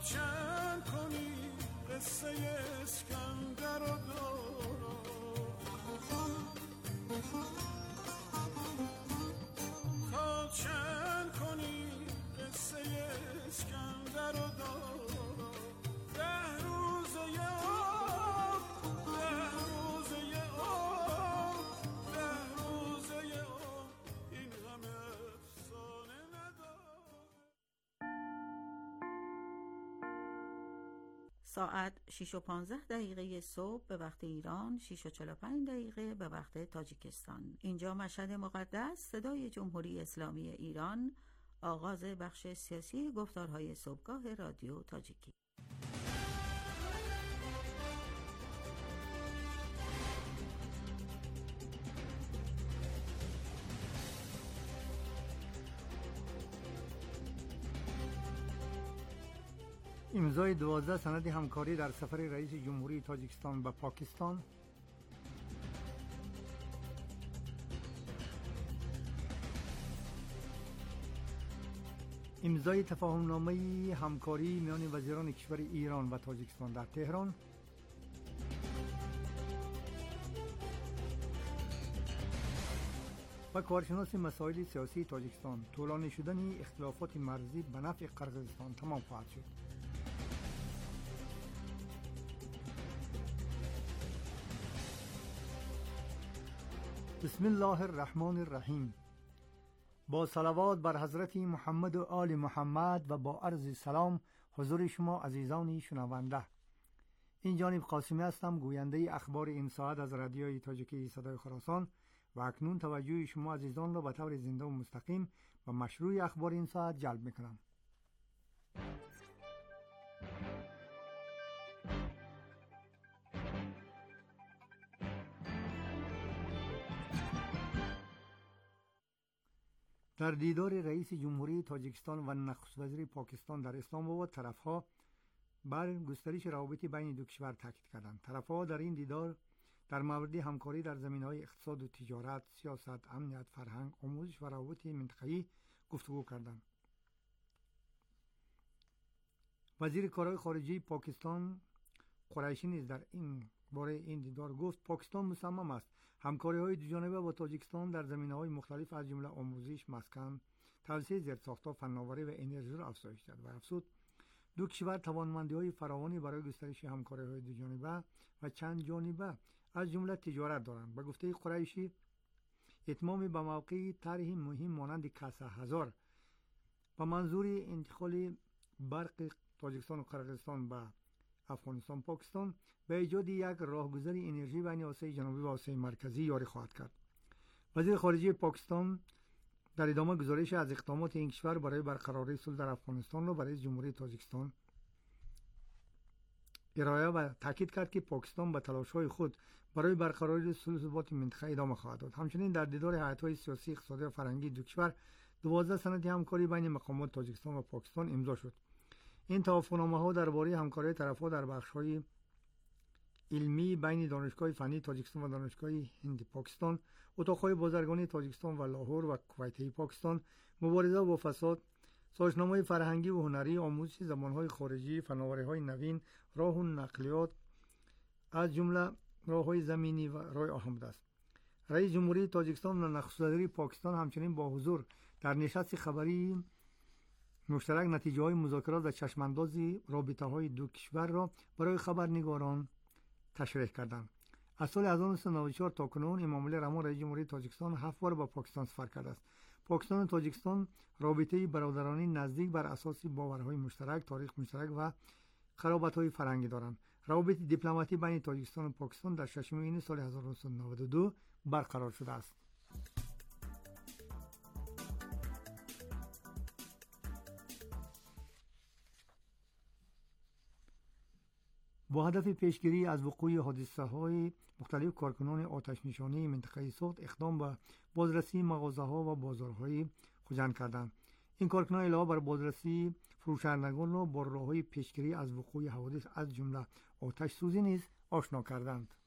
چند کنی قصه اسکندر و دوران، تا چند کنی قصه اسکندر و دوران، 10 روزه آب، 10 روزه آب، 10 روزه آب، این همه افسانه نداره. ساعت 6:15 صبح به وقت ایران، 6:45 به وقت تاجیکستان. اینجا مشهد مقدس، صدای جمهوری اسلامی ایران، آغاز بخش سیاسی گفتارهای صبحگاه رادیو تاجیکی. امضای 12 سند همکاری در سفر رئیس جمهوری تاجیکستان به پاکستان. امضای تفاهمنامه همکاری میان وزیران کشور ایران و تاجیکستان در تهران. و کارشناس مسائل سیاسی تاجیکستان: طولانی شدن اختلافات مرزی به نفع قرقیزستان تمام خواهد شد. بسم الله الرحمن الرحیم. با صلوات بر حضرت محمد و آل محمد و با عرض سلام حضور شما عزیزان شنونده. این جانب قاسمی هستم، گوینده اخبار این ساعت از رادیوی تاجیکی صدای خراسان و اکنون توجه شما عزیزان را به طور زنده و مستقیم به مشروع اخبار این ساعت جلب میکنم. در دیدار رئیس جمهوری تاجیکستان و نخست وزیر پاکستان در اسلام آباد، طرفها بر گسترش روابط بین دو کشور تاکید کردند. طرفها در این دیدار در مورد همکاری در زمینه‌های اقتصاد و تجارت، سیاست، امنیت، فرهنگ، آموزش و روابط منطقه‌ای گفتگو کردند. وزیر کارهای خارجه پاکستان قریشی نیز در این باره این دیدار گفت پاکستان مصمم است همکاری‌های دوجانبه با تاجیکستان در زمینه‌های مختلف از جمله آموزش، مسکن، توسعه زیرساخت‌ها، فناوری و انرژی را افزایش دهد و افزود دو کشور توانمندی‌های فراوانی برای گسترش همکاری‌های دوجانبه و چند جانبه از جمله تجارت دارند. به گفته قریشی، اتمام به موقع طرح مهم مانند کاسه هزار با منظور انتقال برق تاجیکستان و قرقیزستان به افغانستان پاکستان به ایجاد یک راهگذر انرژی بین آسیای جنوبی و آسیای مرکزی یاری خواهد کرد. وزیر خارجه پاکستان در ادامه گزارش از اقدامات این کشور برای برقراری صلح در افغانستان را برای جمهوری تاجیکستان ارائه و تاکید کرد که پاکستان به تلاش‌های خود برای برقراری صلح و ثبات منطقه ادامه خواهد داد. همچنین در دیدار هیئت‌های سیاسی، اقتصادی و فرهنگی دو کشور 12 سند همکاری بین مقامات تاجیکستان و پاکستان امضا شد. این توافقنامه‌ها درباره همکاری طرف‌ها در بخش‌های علمی بین دانشگاه فنی تاجیکستان و دانشگاه هند پاکستان، اتاق‌های بازرگانی تاجیکستان و لاهور و کویت پاکستان، مبارزه با فساد، سازش‌نامه‌های فرهنگی و هنری، آموزش زبان‌های خارجی، فناوری‌های نوین، راه و نقلیات از جمله راه‌های زمینی و راه آهن است. رئیس جمهوری تاجیکستان و نخست وزیر پاکستان همچنین با حضور در نشست خبری مشترک نتیجه‌های مذاکرات و چشم‌اندازی رابطه‌های دو کشور را برای خبرنگاران تشریح کردند. از سال 1994 تا کنون این معامله رحمان رئیس جمهوری تاجیکستان 7 بار با پاکستان سفر کرده است. پاکستان و تاجیکستان رابطه برادرانی نزدیک بر اساس باورهای مشترک، تاریخ مشترک و قرابت‌های فرهنگی دارند. روابط دیپلماتی بین تاجیکستان و پاکستان در 6 ماه سال 1992 برقرار شده است. با هدف پیشگیری از وقوع حادثه‌های مختلف، کارکنان آتش نشانی منطقه سوخت اقدام به بازرسی مغازه‌ها و بازارهای خوجند کردند. این کارکنان علاوه بر بازرسی فروشندگان را با راه‌های پیشگیری از وقوع حوادث از جمله آتش سوزی نیز آشنا کردند.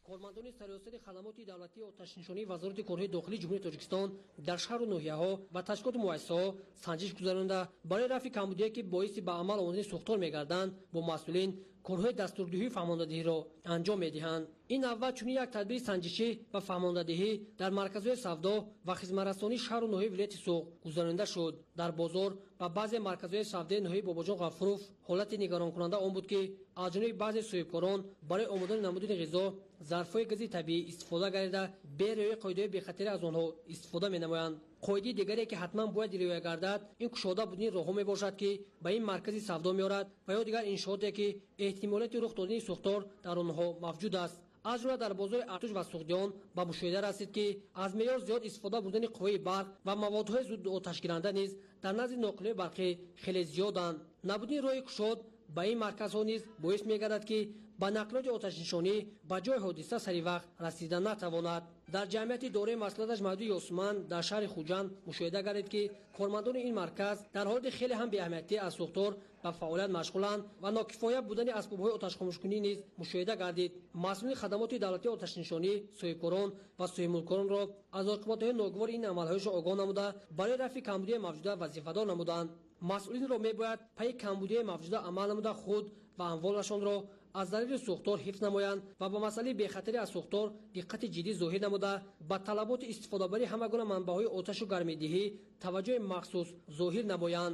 کارمندان سراسر خدمات دولتی آتش‌نشانی وزارت کارهای داخلی جمهوری تاجیکستان در شهر و ناحیه‌ها و تشکیلات مؤسسه‌ها سنجش گذرانده برای رفع کمبودی که باعث به عمل آمدن سوختار می‌گردند با مسئولین کارهای دستوردهی فهماندهی را انجام می‌دهند. این اول چون یک تدبیر سنجشی و فهماندهی در مرکزهای سودا و خدمترسانی شهر و ناحیه ولایت سوق گذرانده شد. در بازار و بعضی مرکزهای سودای ناحیه باباجان غفروف حالت نگران کننده آن بود که از جانب بعضی صاحبکاران برای آمدن نمودین غذا ظرف‌های گازی طبیعی استفاده کرده به رعایت قاعده بی‌خطری از آنها استفاده می‌نمایند. قاعده دیگری که حتما باید رعایت گردد این کشاده بودن راه‌ها میباشد که به این مرکز سودا می‌آرد و یا دیگر انشاءاتی که احتمالات رخ دادن سوختار در آنها موجود است. از جمله در بازار ارتش و سوقدیان به مشاهده رسید که از معیار زیاد استفاده بودن قوه برق و موادهای ضد آتش گیرنده نیز در نزد ناقلای برقی خیلی زیادند. نبودن راه کشاد به این مرکزها نیز باعث می‌گردد که با نقلات آتش نشانی به جای حادثه سری وقت رسیدن نتواند. در جمعیت دوره مسئولش مهدی عثمان در شهر خوجند مشاهده گردید که کارمندان این مرکز در حالت خیلی هم بی اهمیتی از سوختار به فعالیت مشغولند و ناکفایت بودن اسباب‌های آتش خاموش کنی نیز مشاهده گردید. مسئولین خدمات دولتی آتش نشانی صاحبکاران و صاحب‌ملکان را از عاقبت‌های ناگوار این عمل‌هایش آگاه نموده برای رفع کمبودی موجوده وظیفه‌دار نمودند. مسئولین را می‌باید پی کمبودی موجوده عمل نموده خود و اموالشان را از ضرر سوختار حفظ نمایند و با مسئله بی‌خطری از سوختار دقت جدی ظاهر نموده با طلبات استفاده بری همگان منبع‌های آتش و گرمایدهی توجه مخصوص ظاهر نمایند.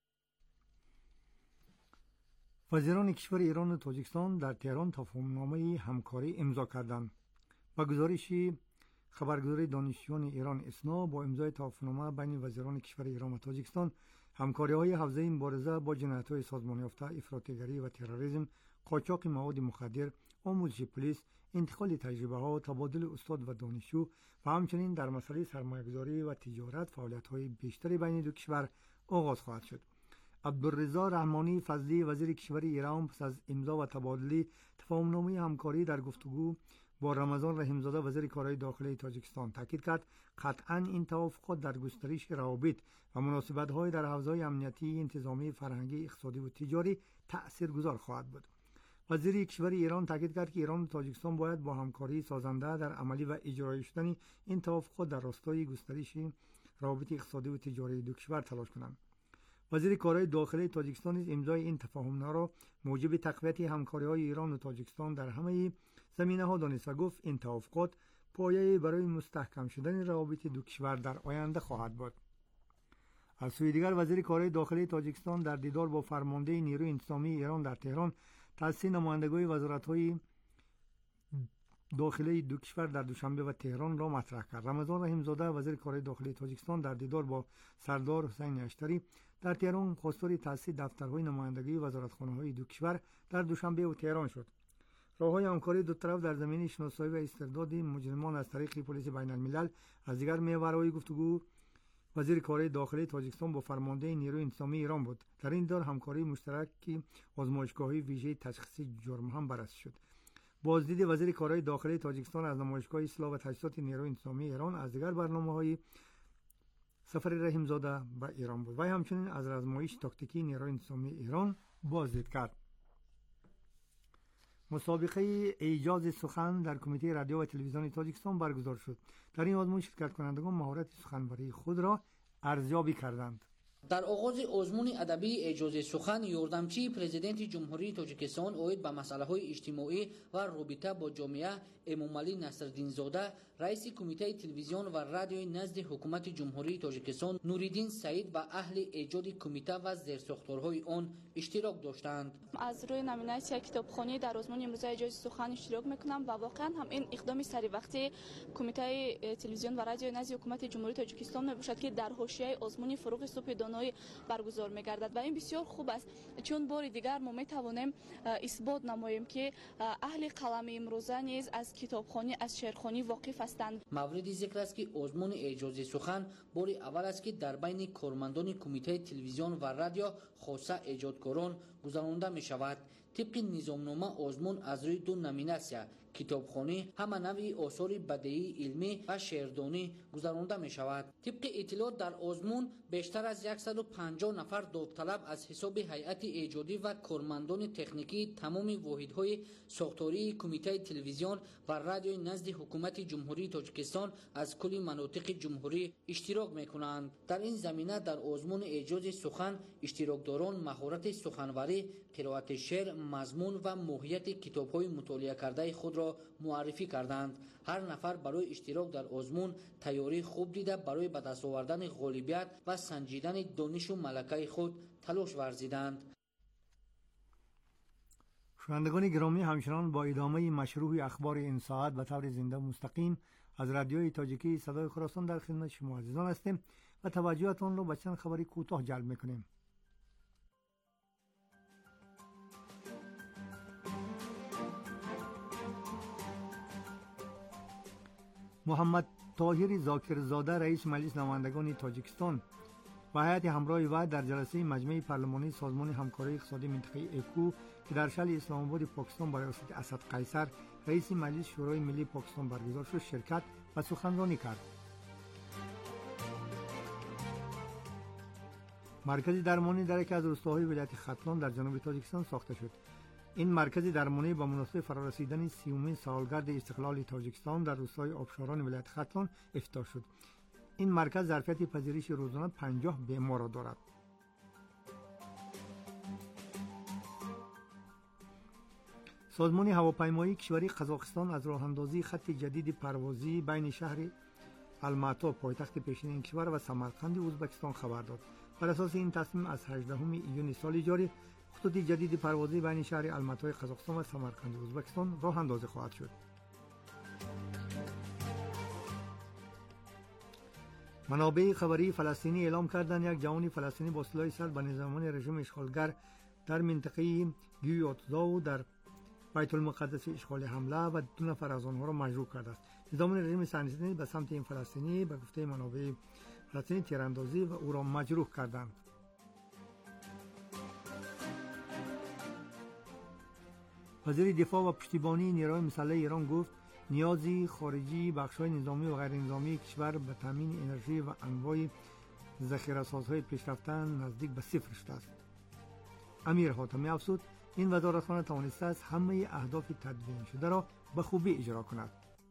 وزیران کشور ایران و تاجیکستان در تهران تفاهم‌نامه همکاری امضا کردند. با گزارش خبرگزاری دانشجویان ایران اسنا با امضای توافقنامه بین وزیران کشور ایران و تاجیکستان همکاری‌های حوزه مبارزه با جنایت‌های سازمان یافته، افراط‌گری و تروریسم، قاچاق مواد مخدر، آموزش پلیس، انتقال تجربه‌ها، تبادل استاد و دانشجو و همچنین در مسئله سرمایه‌گذاری و تجارت فعالیت‌های بیشتری بین دو کشور آغاز خواهد شد. عبدالرضا رحمانی فضلی وزیر کشور ایران پس از امضا و تبادل تفاهم‌نامه همکاری در گفتگو با رمضان رحیم‌زاده وزیر کارهای داخلی تاجیکستان تاکید کرد قطعاً این توافقات در گسترش روابط و مناسبت‌های در حوزه‌های امنیتی، انتظامی، فرهنگی، اقتصادی و تجاری تأثیرگذار خواهد بود. وزیر کشور ایران تاکید کرد که ایران و تاجیکستان باید با همکاری سازنده در عملی و اجرایی شدن این توافقات در راستای گسترش روابط اقتصادی و تجاری دو کشور تلاش کنند. وزیر کارهای داخلی تاجیکستان نیز امضای این تفاهم‌نامه را موجب تقویت همکاری‌های ایران و تاجیکستان در همه زمینه‌ها دانست و گفت این توافقات پایه‌ای برای مستحکم شدن روابط دو کشور در آینده خواهد بود. از سوی دیگر وزیر کارهای داخلی تاجیکستان در دیدار با فرمانده نیروی انتظامی ایران در تهران تأسیس نمایندگی وزارت‌های داخلی دو کشور در دوشنبه و تهران را مطرح کرد. رمضان رحیم‌زاده وزیر کارهای داخلی تاجیکستان در دیدار با سردار حسین اشتری در تهران خواستار تأسیس دفترهای نمایندگی وزارتخانه‌های دو کشور در دوشنبه و تهران شد. راه‌های همکاری دو طرف در زمینه شناسایی و استرداد مجرمان از طریق پلیس بین‌الملل از دیگر محورهای گفتگو وزیر کارهای داخلی تاجیکستان با فرمانده نیروی انتظامی ایران بود. در این دور همکاری مشترک آزمایشگاهی ویژه تشخیص جرم هم بررسی شد. بازدید وزیر کارهای داخلی تاجیکستان از نمایشگاه اصلاح و تجهیزات نیروی انتظامی ایران از دیگر برنامه‌های سفر رحیم‌زاده به ایران بود و همچنین از آزمایش تاکتیکی نیروی انتظامی ایران بازدید کرد. مسابقه ایجاز سخن در کمیته رادیو و تلویزیون تاجیکستان برگزار شد. در این آزمون شرکت کنندگان مهارت سخنوری خود را ارزیابی کردند. در آغاز آزمون ادبی اعجاز سخن یاردمچی پرزیدنت جمهوری تاجیکستان اوید به مسائل‌های اجتماعی و رابطه با جامعه امامعلی نصرالدین‌زاده رئیس کمیته تلویزیون و رادیوی نزد حکومت جمهوری تاجیکستان نوریدین سعید و اهل ایجاد کمیته و زیرساختارهای آن اشتراک داشتند. از روی نامیناسیون کتابخوانی در آزمون امروزه اعجاز سخن اشتراک میکنم و واقعا هم این اقدام سری وقتی کمیته تلویزیون و رادیو نزد حکومت جمهوری تاجیکستان میباشد که در حاشیه آزمون فروغ صبح دانایی برگزار میگردد و این بسیار خوب است چون بار دیگر ما میتوانیم اثبات نماییم که اهل قلم امروزه نیز از کتابخوانی از شعرخوانی واقف هستند. موردی ذکر است که آزمون اعجاز سخن بار اول است که در بین کارمندان کمیته تلویزیون و رادیو خاصه ایجادکاران گذرانده می شود. طبق نظامنامه آزمون از روی دو نامیناسیون کتابخوانی همه نوع آثار بدیعی علمی و شعردانی گذرانده می شود. طبق اطلاعات در آزمون بیشتر از 150 نفر داوطلب از حساب هیئت ایجادی و کارمندان تکنیکی تمام واحدهای ساختاری کمیته تلویزیون و رادیو نزد حکومت جمهوری تاجیکستان از کل مناطق جمهوری اشتراک می کنند. در این زمینه در آزمون اعجاز سخن اشتراکداران مهارت سخنوری، قرائت شعر، مضمون و ماهیت کتاب‌های مطالعه کرده خود را معرفی کردند. هر نفر برای اشتراک در آزمون تیاری خوب دیده برای به دست آوردن غالبیت و سنجیدن دانش و ملکه خود تلاش ورزیدند. شنوندگان گرامی، همچنان با ادامه مشروع اخبار این ساعت به طور زنده و مستقیم از رادیوی تاجیکی صدای خراسان در خدمت شما عزیزان هستیم و توجهتان را به چند خبری کوتاه جلب می‌کنیم. محمد طاهر ذاکرزاده رئیس مجلس نمایندگان تاجیکستان و هیئت همراه وی در جلسه مجمع پارلمانی سازمان همکاری اقتصادی منطقه ایکو که در شهر اسلام آباد پاکستان برای واسطه اسد قیصر رئیس مجلس شورای ملی پاکستان برگزار شد شرکت و سخنرانی کرد. مرکز درمانی در یکی از روستاهای ولایت ختلان در جنوب تاجیکستان ساخته شد. این مرکز درمانی با مناسبت فرارسیدن 30مین سالگرد استقلال تاجیکستان در روستای آبشاران ولایت ختلان افتتاح شد. این مرکز ظرفیت پذیرش روزانه 50 بیمار را دارد. سازمان هواپیمایی کشوری قزاقستان از راه اندازی خط جدید پروازی بین شهر الماتا پایتخت پیشین این کشور و سمرقند ازبکستان خبر داد. بر اساس این تصمیم از 18 ایون سال جاری خطوط جدید پروازی بین شهر الماتای قزاقستان و سمرقند ازبکستان راه اندازی خواهد شد. منابع خبری فلسطینی اعلام کردند یک جوان فلسطینی با سلاح سر به نظامیان رژیم اشغالگر در منطقه گیویاتزاو در بیت المقدس اشغال حمله و 2 نفر از آنها را مجروح کرده است. نظامیان رژیم صهیونیستی به سمت این فلسطینی به گفته منابع فلسطینی تیراندازی و او را مجروح کردند. وزیر دفاع و پشتیبانی نیروهای مسلح ایران گفت نیازی خارجی بخش‌های نظامی و غیر نظامی کشور به تامین انرژی و انواع ذخیره‌سازهای پیشرفته نزدیک به صفر شده است. امیر حاتمی افزود این وزارتخانه توانسته است همه اهداف تدوین شده را به خوبی اجرا کند.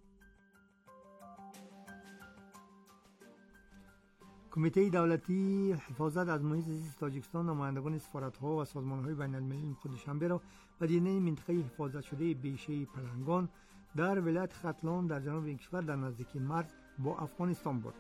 کمیته دولتی حفاظت از محیط زیست تاجیکستان نمایندگان سفارت‌ها و سازمان‌های بین‌المللی خود شنبه را به دیدن منطقه حفاظت شده بیشه پلنگان در ولایت ختلان در جنوب این کشور در نزدیکی مرز با افغانستان برد.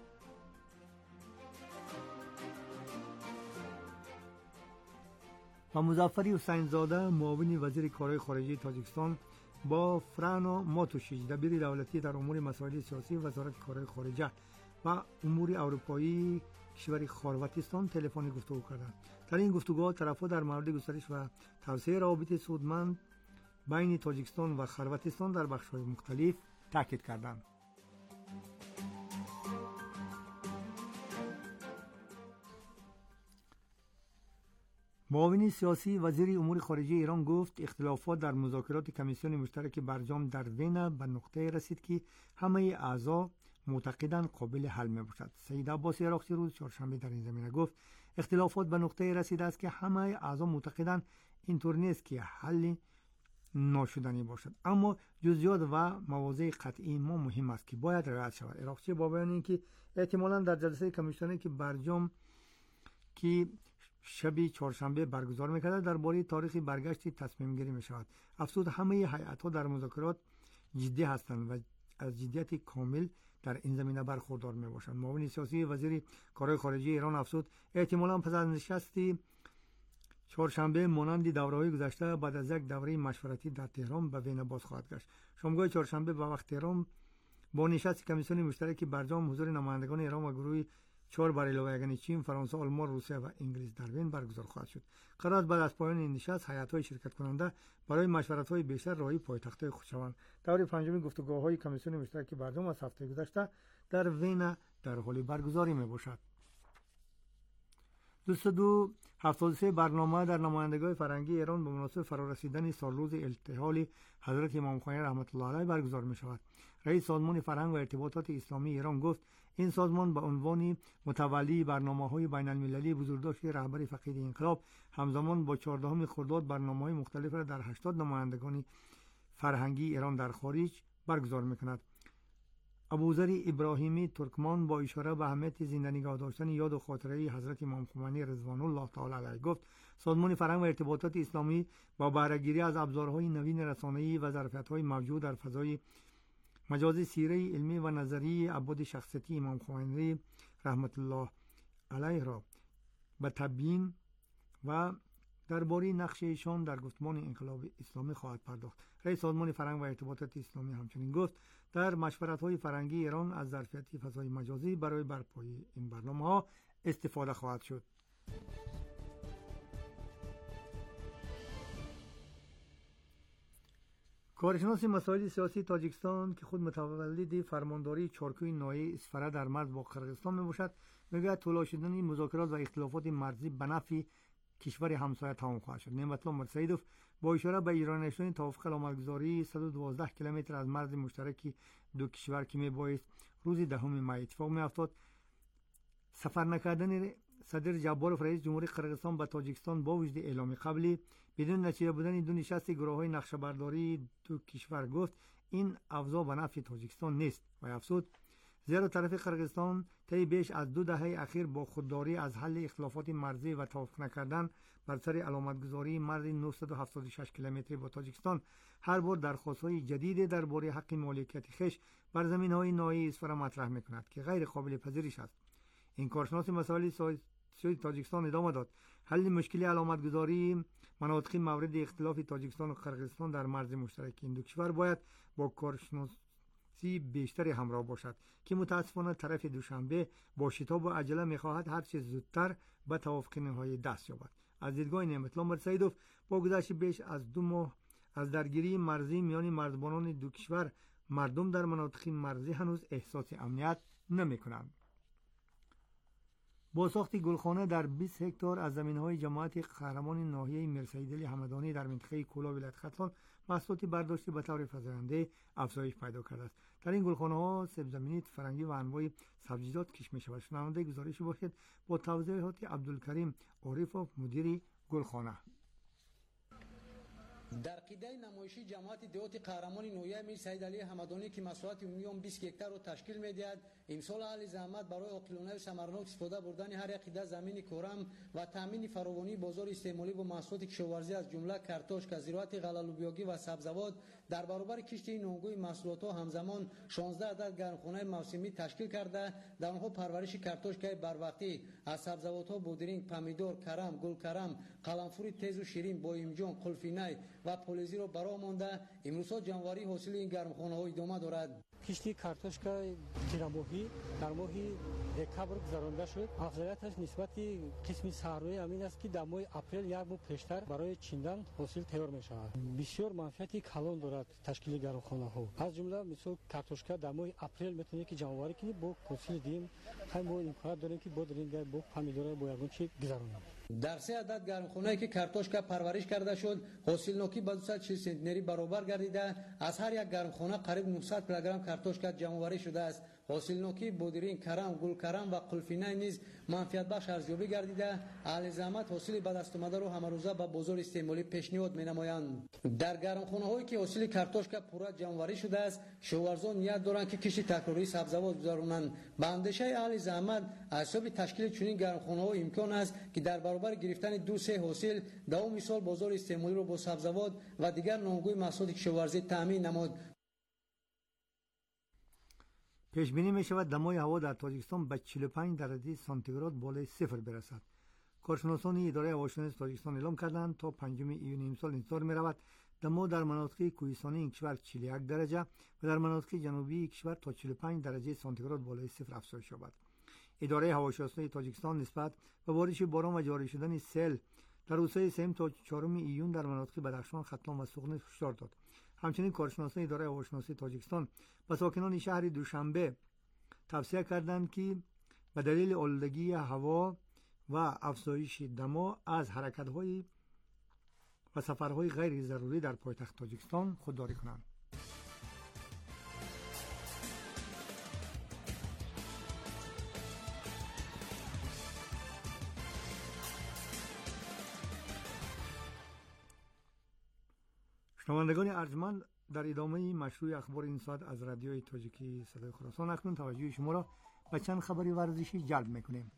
و مظفر حسین زاده معاون وزیر کارهای خارجه تاجیکستان با فرانو ماتوشیچ دبیر دولتی در امور مسائل سیاسی وزارت کارهای خارجه و امور اروپایی کشور خارواستان تلفنی گفتگو کردند. در این گفتگوها طرف‌ها در مورد گسترش و توسعه روابط سودمند بین تاجیکستان و خارواستان در بخش‌های مختلف تاکید کردند. معاون سیاسی وزیر امور خارجه ایران گفت اختلافات در مذاکرات کمیسیون مشترک برجام در وین به نقطه رسید که همه اعضا معتقدند قابل حل می باشد. سید عباس عراقچی روز چهارشنبه در این زمینه گفت اختلافات به نقطه رسیده است که همه اعضا معتقدند اینطور نیست که حل ناشدنی باشد، اما جزئیات و مواضع قطعی ما مهم است که باید رعایت شود. عراقچی با بیان اینکه احتمالاً در جلسه کمیسیونی که برجام که شب چهارشنبه برگزار می‌کرد درباره تاریخ برگشت تصمیم گیری می‌شود. افزود همه هیئت‌ها در مذاکرات جدی هستند و از جدیت کامل در این زمینه برخوردار میباشند. معاون سیاسی وزیر کارهای خارجه ایران افزود احتمالاً پس از نشستی چهارشنبه مانند دوره‌های گذشته بعد از یک دوره مشورتی در تهران به وین باز خواهد گشت. شامگاه چهارشنبه به وقت تهران با نشست کمیسیون مشترک برجام حضور نمایندگان ایران و گروه 4 بر علاوه یعنی چین، فرانسه، آلمان، روسیه و انگلیس در وین برگزار خواهد شد. قرار است بعد از پایان این نشست هیئت‌های شرکت کننده برای مشورت‌های بیشتر راهی پایتخت‌های خود شوند. دور پنجمین گفتگوهای کمیسیون مشترک برجام از هفته گذشته در وین در حال برگزاری میباشد. 273 برنامه در نمایندگی فرهنگی ایران به مناسبت فرارسیدن سالروز التحال حضرت امام خمینی رحمت الله علیه برگزار می شود. رئیس سازمان فرهنگ و ارتباطات اسلامی ایران گفت این سازمان به عنوان متولی برنامه‌های بین‌المللی بزرگداشت رهبر فقید انقلاب همزمان با 14 خرداد برنامه‌های مختلف را در 80 نمایندگان فرهنگی ایران در خارج برگزار می‌کند. ابوذر ابراهیمی ترکمان با اشاره به اهمیت زنده نگاه داشتن یاد و خاطره حضرت امام خمینی رضوان الله تعالی علیه گفت سازمان فرهنگ و ارتباطات اسلامی با بهره‌گیری از ابزارهای نوین رسانه‌ای و ظرفیت‌های موجود در فضای مجازی سیره علمی و نظری ابعاد شخصیتی امام خمینی رحمت الله علیه را به تبیین و درباره نقش ایشان در گفتمان انقلاب اسلامی خواهد پرداخت. رئیس سازمان فرهنگ و ارتباطات اسلامی همچنین گفت در مشورت‌های فرهنگی ایران از ظرفیت فضای مجازی برای برپایی این برنامه‌ها استفاده خواهد شد. کارشناس مسائل سیاسی تاجیکستان که خود متولد فرمانداری چارکوی ناحیه اسفره در مرز با قرقیزستان میباشد میگوید طولانی شدن مذاکرات و اختلافات مرزی به نفع کشور همسایه تمام خواهد شد. نعمت الله مرسیدوف با اشاره به ایران نشدن توافق علامتگذاری 112 کیلومتر از مرز مشترک دو کشور که میبایست روز 10 می اتفاق میافتاد سفر نکردن صدر جبارов رئیس جمهوری قرقیزستان به تاجیکستان با وجود اعلام قبلی بدون نتیجه بودن دو نشست گروه‌های نقشه‌برداری دو کشور گفت این افزا به نفع تاجیکستان نیست و افزود زیرا طرف قرقیزستان طی بیش از 2 دهه اخیر با خودداری از حل اختلافات مرزی و توافق نکردن بر سر علامتگذاری مرز 976 کیلومتری با تاجیکستان هر بار درخواست‌های جدید درباره حق مالکیت خویش بر زمین‌های ناحیه اسفره مطرح می‌کند که غیر قابل پذیرش است. این کارشناس مسائل سیاسی تاجیکستان ادامه داد حل مشکل علامتگذاری مناطق مورد اختلاف تاجیکستان و قرقیزستان در مرز مشترک این دو کشور باید با کارشناسی بیشتری همراه باشد که متاسفانه طرف دوشنبه با شتاب و عجله می‌خواهد هر چه زودتر به توافق نهایی دست یابد. از دیدگاه نعمت الله مرسیدوف با گذشت بیش از 2 ماه از درگیری مرزی میان مرزبانان دو کشور مردم در مناطق مرزی هنوز احساس امنیت نمی‌کنند. با ساخت گلخانه در 20 هکتار از زمین‌های جماعت قهرمان ناحیه میرسیدعلی حمدانی در منطقه کولا ولایت ختلان محصولات برداشتی به طور فزاینده افزایش پیدا کرده است. در این گلخانه‌ها سبزمینی فرنگی و انواع سبزیجات کشت می‌شود. شنونده گزارش باشید با توضیحات عبدالکریم عارفوف مدیر گلخانه. در قیده نمایشی جماعت دیوت قهرمان نویه میر سید علی حمدانی که مساحت عمومی 20 هکتار را تشکیل می‌دهد امسال اهل زحمت برای عاقلانه و ثمرناک استفاده بردن هر یک قیده زمین کورم و تامین فراوانی بازار استعمالی با محصولات کشاورزی از جمله کارتوش، زراعت غله‌لوبیاگی و سبزوات در برابر کشت این نوع‌های محصولات همزمان 16 عدد گرمخانه موسمی تشکیل کرده در آنها پرورش کارتوش که بروقتی از سبزوات‌ها بودرینگ، پامیدور، کرم، گلکرم، قلمفور تیز و شیرین، بایمجان، قلفینای و پولیزی را برا مانده امروزها جانوری حاصل این گرمخانه‌ها ادامه دارد. کشتی کارتوشکا تیراماهی در ماه دکبر گذرانده شد. افضلیتش نسبت قسم صحرایی امین است که در ماه اپریل یک ماه پیشتر برای چیندن حاصل تیار می شود. بسیار منفعت کلان دارد تشکیل گرمخانه‌ها. از جمله مثل کارتوشکا در ماه اپریل میتونه که جانوری کنی با حاصل دیم خیلی ما امکانات داریم که با درینگ با پامیدور با یگون چی گذرانیم. در 3 عدد گرمخانه‌ای که کارتوشکا پرورش کرده شد حاصل نوکی به 240 سنتنری برابر گردیده از هر یک گرمخانه قریب 900 کیلوگرم کارتوشکا جمع‌آوری شده است. حاصل نوکی بودرین، کرم، گلکرم و قلفینای نیز منفعت بخش ارزیابی گردیده اهل زحمت حاصل به دست آمده را همه روزه به بازار استعمالی پیشنهاد می‌نمایند. در گرمخانه‌هایی که حاصل کارتوشکا پورا جمع‌آوری شده است شوارزان نیت دارند که کشت تکراری سبزوات گذرانند. به اندیشه اهل زحمت حساب تشکیل چنین گرمخانه‌ها امکان است که در برابر گرفتن 2-3 حاصل دوام سال بازار استعمالی را با سبزوات و دیگر نامگوی محصولات کشاورزی تامین نمود. پیش بینی می شود دمای هوا در تاجیکستان به 45 درجه سانتیگراد بالای صفر برسد. کارشناسان اداره هواشناسی تاجیکستان اعلام کردند تا 5 ایون امسال انتظار می رود دما در مناطق کوهستانی این کشور 41 درجه و در مناطق جنوبی کشور تا 45 درجه سانتیگراد بالای صفر افزایش یابد. اداره هواشناسی تاجیکستان نسبت به بارش باران و جاری شدن سیل در روزهای 3 تا 4 ایون در مناطق بدخشان، ختلان و سوغنی هشدار داد. همچنین کارشناسان اداره هواشناسی تاجیکستان به ساکنان شهر دوشنبه توصیه کردند که به دلیل آلودگی هوا و افزایش دما از حرکت‌های و سفرهای غیر ضروری در پایتخت تاجیکستان خودداری کنند. شنوندگان ارجمند، در ادامه مشروع اخبار این ساعت از رادیوی تاجیکی صدای خراسان اکنون توجه شما را به چند خبری ورزشی جلب میکنیم.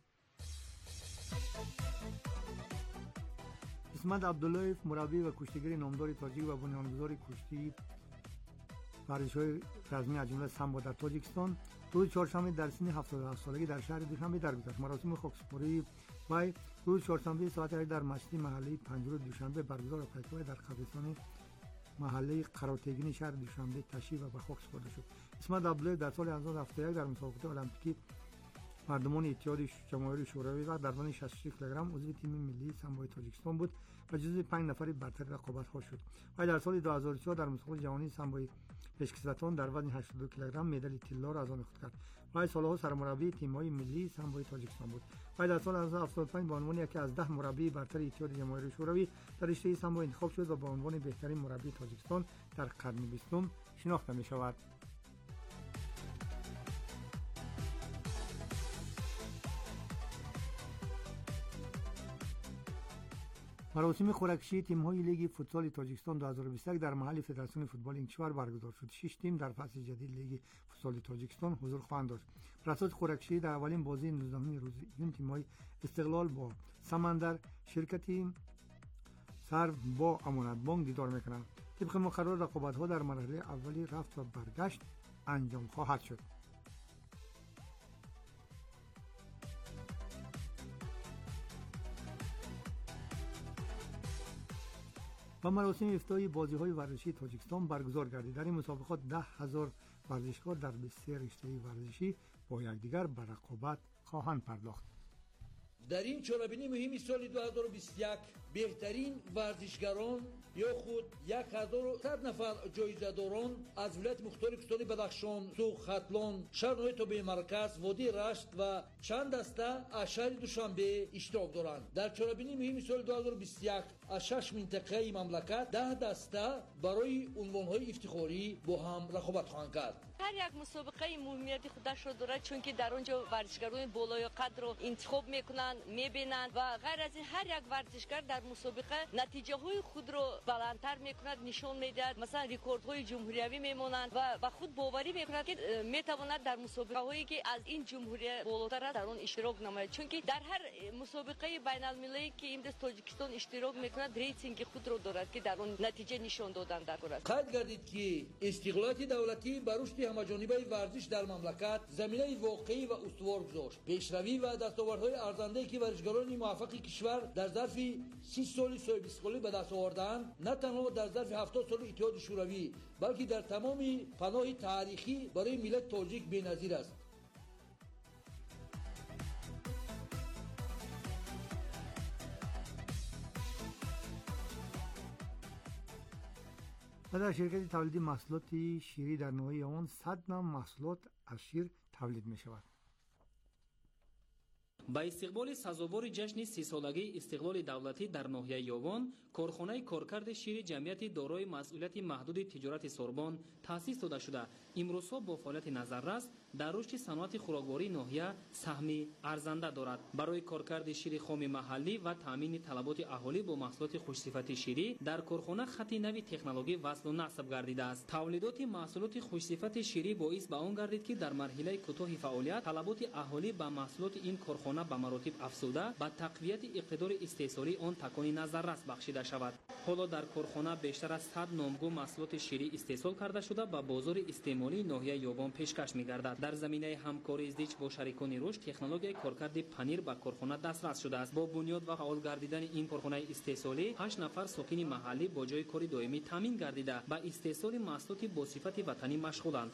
اسمت عبداللهیف، مربی و کشتیگیر نامدار تاجیک و بنیانگذار کشتی ورزش‌های رزمی از جمله سامبو در تاجیکستان، روز چهارشنبه در سن 77 سالگی در شهر دوشنبه درگذشت. مراسم خاکسپاری وی روز چهارشنبه ساعت 8 در مسجد محلی پنجره دوشنبه برگزار و پیک‌پای در قبرستان محله قرارتگین شهر دوشنبه تشییع و به خاک سپرده شد. اسمت عبداللهیف در سال 1971 در مسابقات المپیکی مردمان اتحاد جماهیر شوروی و در وزن 66 کیلوگرم عضو تیم ملی سامبوی تاجیکستان بود و جزو 5 نفر برتر رقابت‌ها شد. و در سال 2004 در مسابقات جهانی سامبوی پیشکسوتان در وزن 82 کیلوگرم مدال طلا را از آن خود کرد. و سالها سرمربی تیم‌های ملی سامبوی تاجیکستان بود. و در سال 1975 به عنوان یکی از 10 مربی برتر اتحاد جماهیر شوروی در رشته سامبو انتخاب شد و به عنوان بهترین مربی تاجیکستان در قرن 20 شناخته می‌شود. مراسم خورکشی تیم‌های لیگ فوتسال تاجیکستان 2021 در محل فدراسیون فوتبال این کشور برگزار شد. 6 تیم در فصل جدید لیگ فوتسال تاجیکستان حضور خواهند داشت. بر اساس خورکشی در اولین بازی 19 روز این تیم‌های استقلال با سمندر شرکتی سرو با امانت بانک دیدار می‌کنند. طبق مقرر رقابت‌ها در مرحله اولی رفت و برگشت انجام خواهد شد. و مراسم افتتاحی بازی‌های ورزشی تاجیکستان برگزار گردید. در این مسابقات 10,000 ورزشکار در 23 رشته ورزشی با یکدیگر به رقابت خواهند پرداخت. در این چهاربینی مهم سال 2021 بهترین ورزشگران یا خود 1100 نفر جایزه‌داران از ولایت مختار کستان بدخشان، سوخ، ختلان، شهرهای تابع مرکز، وادی رشت و چند دسته از شهر دوشنبه اشتراک دارند. در چهاربینی مهم سال 2021 از 6 منطقه مملکت 10 دسته برای عنوان‌های افتخاری با هم رقابت خواهند کرد. هر یک مسابقه مهمیت خودش را دارد، چون که در آنجا ورزشکاران بالای قد را انتخاب میکنند، میبینند و غیر از این هر یک ورزشکار در مسابقه نتیجه های خود را بلندتر میکند، نشان میدهد، مثلا رکورد های جمهوریوی میمانند و به خود باوری میکند که میتواند در مسابقه هایی که از این جمهوری بالاتر است در آن اشتراک نماید، چون که در هر مسابقه بین المللی که امروز تاجیکستان اشتراک میکند ریتینگ خود را دارد که در آن نتیجه نشان دادن در است. قید گردید که استقلالات دولتی بر رشد همه‌جانبه ورزش در مملکت زمینه واقعی و استوار گذاشت. پیشروی و دستاوردهای ارزنده‌ای که ورزشکاران موفق کشور در ظرف 30 سال صاحب استقلالی به دست آوردند، نه تنها در ظرف 70 سال اتحاد شوروی بلکه در تمام پناه تاریخی برای ملت تاجیک بی‌نظیر است. و در شرکت تولیدی محصولات شیری در ناحیه یوان 100 نوع محصولات از شیر تولید می شود. با استقبال سزاوار جشن 30 سالگی استقلال دولتی در ناحیه یوان، کارخانه کارکرد شیر جمعیت دارای مسئولیت محدود تجارت سوربان تأسیس داده شده. امروزها با فعالیت نظررس در رشد صنعت خوراکواری ناحیه سهمی ارزنده دارد. برای کارکرد شیر خام محلی و تامین طلبات اهالی با محصولات خوشصفت شیری در کارخانه خطی نوی تکنولوژی وصل و نصب گردیده است. تولیدات محصولات خوشصفت شیری باعث به آن گردید که در مرحله کوتاه فعالیت طلبات اهالی به محصولات این کارخانه به مراتب افزوده با تقویت اقتدار استحصالی آن تکانی نظررس بخشیده شود. حالا در کارخانه بیشتر از 100 نامگو محصولات شیری استحصال کرده شده با بازار استعمالی ناحیه یوان پیشکش می‌گردد. در زمینه همکاری ازدیج با شریکان رشد، تکنولوژی کارکرد پنیر به کارخانه دسترس شده است. با بنیاد و فعال گردیدن این کارخانه استحصالی 8 نفر ساکن محلی با جای کاری دائمی تامین گردیده با استحصال محصولات با صفت وطنی مشغولند.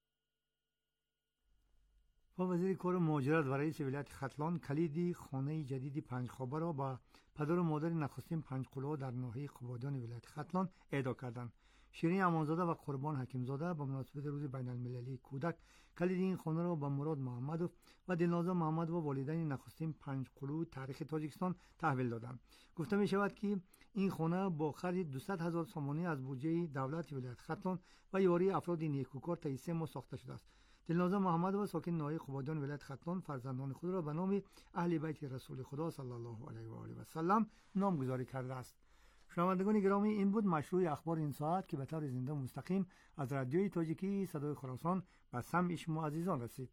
و وزیر کار مهاجرت و رئیس ولایت ختلان کلید خانه جدید 5 خوابه را با پدر و مادر نخستین 5 قله‌ها در ناحیه قبادیان ولایت ختلان اهدا کردند. شیرین امانزاده و قربان حکیمزاده به مناسبت روز بین المللی کودک کلید این خانه را به مراد محمد و دلنازا محمد و والدین نخستین 5 قلو تاریخ تاجیکستان تحویل دادند. گفته می شود که این خانه با خرید 200,000 سامانی از بودجه دولت ولایت ختلان و یاری افراد نیکوکار طی 3 ماه ساخته شده است. دلنازا محمد و ساکن ناحیه قبادیان ولایت ختلان فرزندان خود را به نام اهل بیت رسول خدا صلی الله علیه و آله و سلم نامگذاری کرده است. شنوندگان گرامی، این بود مشروع اخبار این ساعت که به طور زنده مستقیم از رادیوی تاجیکی صدای خراسان به سمع شما عزیزان رسید.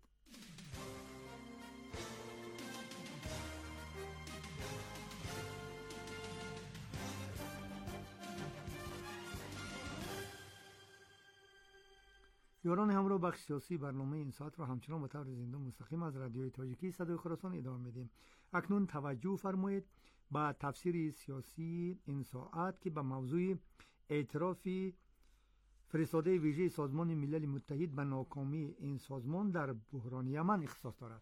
یاران همراه بخش سیاسی برنامه این ساعت را همچنان به طور زنده مستقیم از رادیوی تاجیکی صدای خراسان ادامه میدیم. اکنون توجه فرمایید با تفسیر سیاسی این ساعت که به موضوع اعتراف فرستاده ویژه سازمان ملل متحد به ناکامی این سازمان در بحران یمن اختصاص دارد.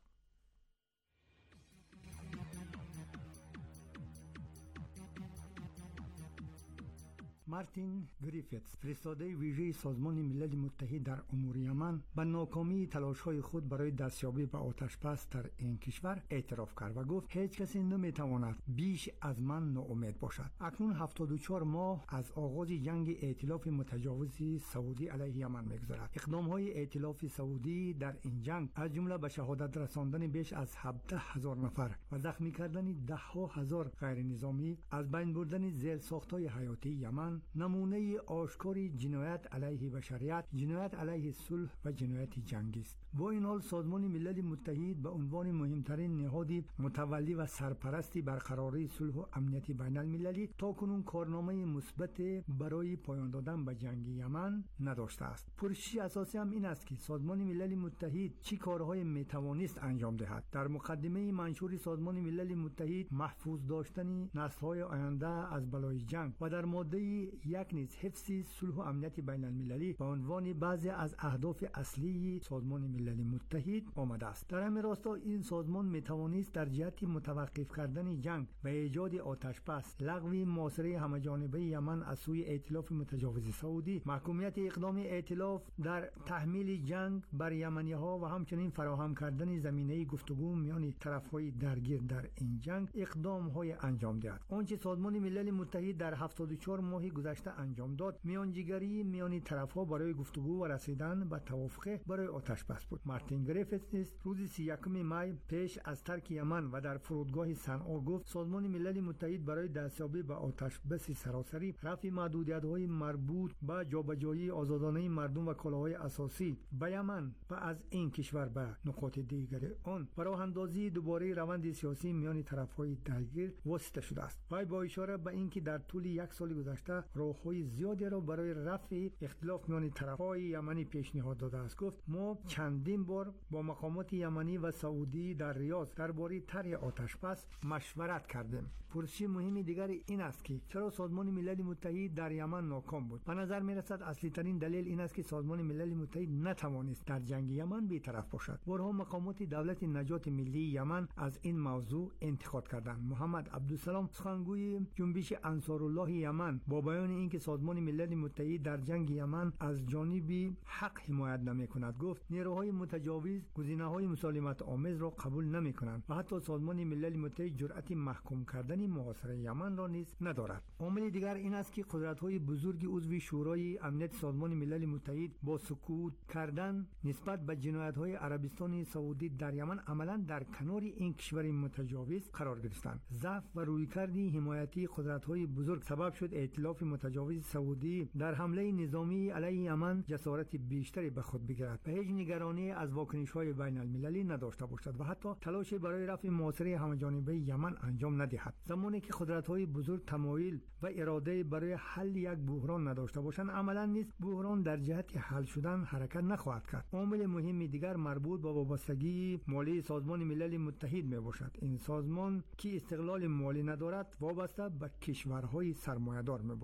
مارتین گریفیتس، فرستاده ویژه سازمان ملل متحد در امور یمن، به ناکامی تلاش‌های خود برای دستیابی به آتش‌بس در این کشور اعتراف کرد و گفت هیچ کسی نمی‌تواند بیش از من ناامید باشد. اکنون 74 ماه از آغاز جنگ ائتلاف متجاوز سعودی علیه یمن می‌گذرد. اقدام‌های ائتلاف سعودی در این جنگ از جمله به شهادت رساندن بیش از 17,000 نفر و زخمی کردن ده‌ها هزار غیر نظامی، از بین بردن زیرساخت‌های حیاتی یمن، نمونه آشکاری جنایت علیه بشریت، جنایت علیه صلح و جنایت جنگی است. با این حال سازمان ملل متحد به عنوان مهمترین نهاد متولی و سرپرستی برقراری صلح و امنیت بین المللی تاکنون کارنامه مثبت برای پایان دادن به جنگ یمن نداشته است. پرسش اساسی هم این است که سازمان ملل متحد چه کارهای میتوانست انجام دهد. در مقدمه منشور سازمان ملل متحد محفوظ داشتن نسل‌های آینده از بلای جنگ و در ماده یک نیز حفظ صلح و امنیت بین المللی به عنوان بعضی از اهداف اصلی سازمان ملل متحد آمده است. در همین راستا این سازمان میتوانست در جهت متوقف کردن جنگ و ایجاد آتش‌بس، لغو محاصره همه‌جانبه یمن از سوی ائتلاف متجاوز سعودی، محکومیت اقدام ائتلاف در تحمیل جنگ بر یمنی‌ها و همچنین فراهم کردن زمینه گفتگو میان طرف‌های درگیر در این جنگ اقدام‌های انجام دهد. آنچه سازمان ملل متحد در 74 ماه گذشته انجام داد میانجیگری میان طرف‌ها برای گفتگو و رسیدن به توافق برای آتش‌بس بود. مارتین گریفیتس روز 31 می پیش از ترک یمن و در فرودگاه صنعا گفت سازمان ملل متحد برای دستیابی به آتش‌بس سراسری، رفع محدودیت‌های مربوط به جابجایی آزادانه مردم و کالاهای اساسی به یمن و از این کشور به نقاط دیگر آن، راه اندازی دوباره روند سیاسی میان طرف‌های درگیر واسطه شده است. وی با اشاره به اینکه در طول یک سال گذشته راه‌های زیادی را برای رفع اختلاف میان طرف‌های یمنی پیشنهاد داده است. گفت ما چندین بار با مقامات یمنی و سعودی در ریاض درباره طرح آتش‌بس مشورت کردیم. پرسش مهمی دیگر این است که چرا سازمان ملل متحد در یمن ناکام بود؟ به نظر می‌رسد اصلی ترین دلیل این است که سازمان ملل متحد نتوانست در جنگ یمن بی‌طرف باشد. بارها مقامات دولت نجات ملی یمن از این موضوع انتقاد کردند. محمد عبدالسلام، سخنگوی جنبش انصارالله یمن، با بیان اینکه سازمان ملل متحد در جنگ یمن از جانب حق حمایت نمی‌کند، گفت نیروهای متجاوز گزینه‌های مسالمت آمیز را قبول نمی‌کنند و حتی سازمان ملل متحد جرأت محکوم کردن محاصره یمن را نیز ندارد. عامل دیگر این است که قدرت‌های بزرگ عضو شورای امنیت سازمان ملل متحد با سکوت کردن نسبت به جنایت‌های عربستان سعودی در یمن عملاً در کنار این کشور متجاوز قرار گرفتند. ضعف و رویکرد حمایتی قدرت‌های بزرگ سبب شد ائتلاف متجاوز سعودی در حمله نظامی علیه یمن جسارت بیشتری به خود بگیرد و هیچ نگرانی از واکنش‌های بین المللی نداشته باشد و حتی تلاش برای رفع محاصره همه‌جانبه یمن انجام ندهد. زمانی که قدرت‌های بزرگ تمایل و اراده برای حل یک بحران نداشته باشند، عملاً نیز بحران در جهت حل شدن حرکت نخواهد کرد. عامل مهم دیگر مربوط به وابستگی مالی سازمان ملل متحد میباشد. این سازمان که استقلال مالی ندارد، وابسته به کشورهای سرمایه‌دار میباشد.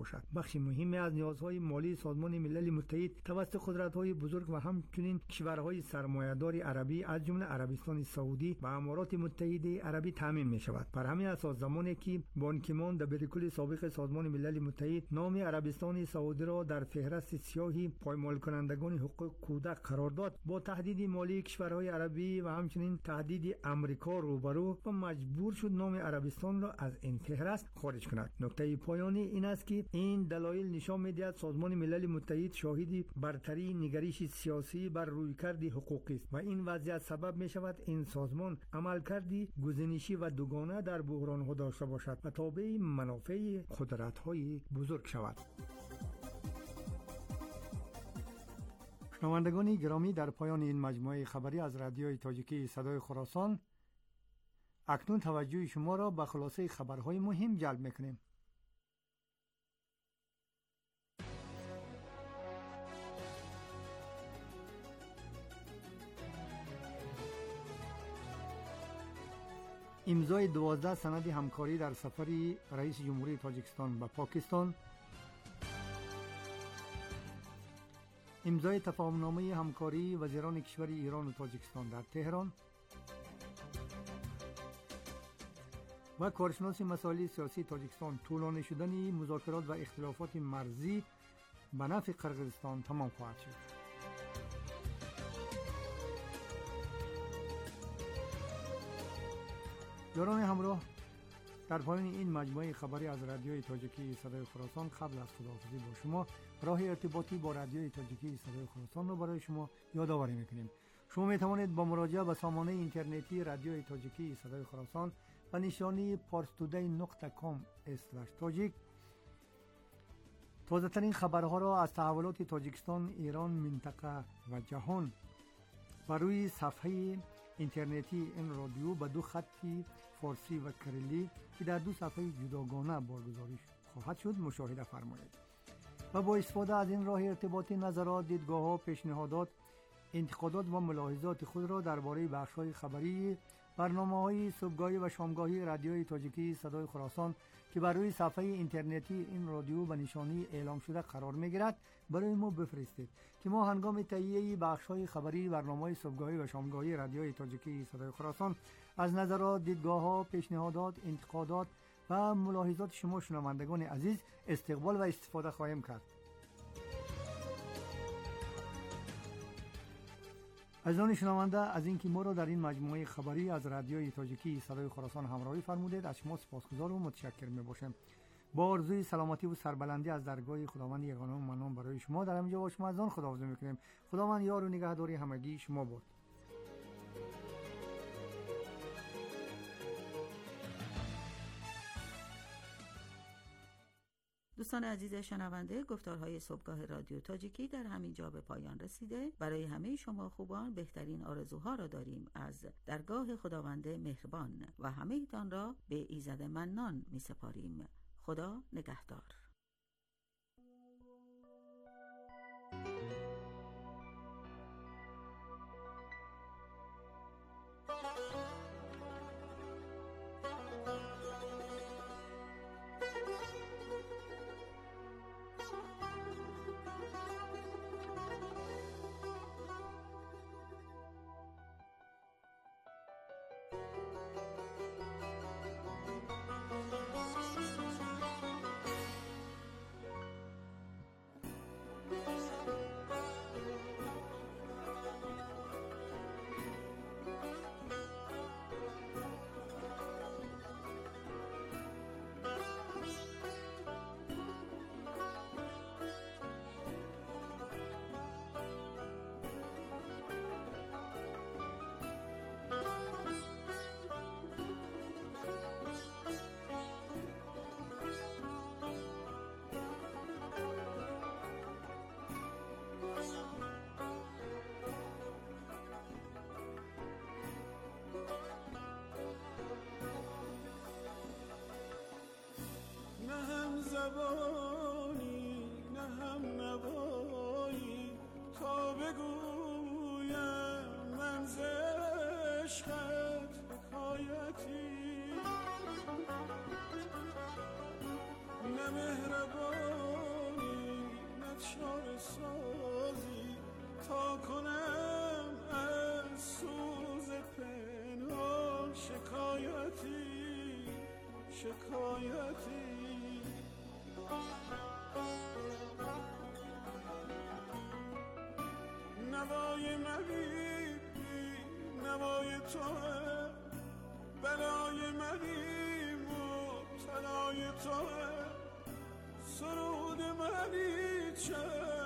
باشد. بخش مهمی از نیازهای مالی سازمان ملل متحد توسط قدرت‌های بزرگ و همچنین کشورهای سرمایه‌دار عربی از جمله عربستان سعودی و امارات متحده عربی تامین می‌شود. بر همین اساس زمانی که بان کی مون دبیرکل سابق سازمان ملل متحد نام عربستان سعودی را در فهرست سیاه پایمال کنندگان حقوق کودک قرار داد، با تهدید مالی کشورهای عربی و همچنین تهدید امریکا روبرو و مجبور شد نام عربستان را از این فهرست خارج کند. نکته پایانی این است که این دلایل نشان می‌دهد سازمان ملل متحد شاهد برتری نگرش سیاسی بر رویکرد حقوقی است و این وضعیت سبب می‌شود این سازمان عملکرد گزینشی و دوگانه در بحران‌ها داشته باشد و تابع منافع قدرت‌های بزرگ شود. شنوندگان گرامی، در پایان این مجموعه خبری از رادیوی تاجیکی صدای خراسان اکنون توجه شما را به خلاصه خبرهای مهم جلب می‌کنیم. امضای 12 سند همکاری در سفر رئیس جمهوری تاجیکستان به پاکستان، امضای تفاهمنامه همکاری وزیران کشور ایران و تاجیکستان در تهران و کارشناس مسائل سیاسی تاجیکستان، طولانی شدن مذاکرات و اختلافات مرزی به نفع قرقیزستان تمام خواهد شد. یاران همراه، در پایان این مجموعه خبری از رادیوی تاجیکی صدای خراسان قبل از خداحافظی با شما راه ارتباطی با رادیوی تاجیکی صدای خراسان را برای شما یادآوری می‌کنیم. شما می‌توانید با مراجعه به سامانه اینترنتی رادیوی تاجیکی صدای خراسان و نشانی parstoday.com/tajik تازه‌ترین خبرها را از تحولات تاجیکستان، ایران، منطقه و جهان بر روی صفحه اینترنتی این رادیو به دو خطی فارسی و کریلی که در دو صفحه جداگانه بارگذاری خواهد شد مشاهده فرمایید و با استفاده از این راه ارتباطی نظرات، دیدگاه‌ها، پیشنهادات، انتقادات و ملاحظات خود را درباره بخش‌های خبری برنامه‌های صبحگاهی و شامگاهی رادیوی تاجیکی صدای خراسان که بر روی صفحه اینترنتی این رادیو به نشانی اعلام شده قرار می‌گیرد برای ما بفرستید که ما هنگام تهیه بخش‌های خبری برنامه‌های صبحگاهی و شامگاهی رادیوی تاجیکی صدای خراسان از نظرات، دیدگاه‌ها، پیشنهادات، انتقادات و ملاحظات شما شنوندگان عزیز استقبال و استفاده خواهیم کرد. عزیزان شنونده، از اینکه ما را در این مجموعه خبری از رادیوی تاجیکی صدای خراسان همراهی فرمودید از شما سپاسگزار و متشکر می‌باشم. با آرزوی سلامتی و سربلندی از درگاه خداوند یگانه و منان برای شما در همینجا با شما از آن خداحافظی می‌کنیم. خداوند یار و نگهداری همگی شما باد. دوستان عزیز شنونده، گفتارهای صبحگاه رادیو تاجیکی در همین جا به پایان رسیده. برای همه شما خوبان بهترین آرزوها را داریم از درگاه خداوند مهربان و همه ایتان را به ایزد منان می سپاریم. خدا نگهدار. زبانی نه هم نوایی تا بگویم من ز عشقت حکایتی نه مهربانی نه چاره سازی تا کنم از سوز پنهان شکایتی نوای منی نوای توه بلای منی مبتلای توه سرود منی چه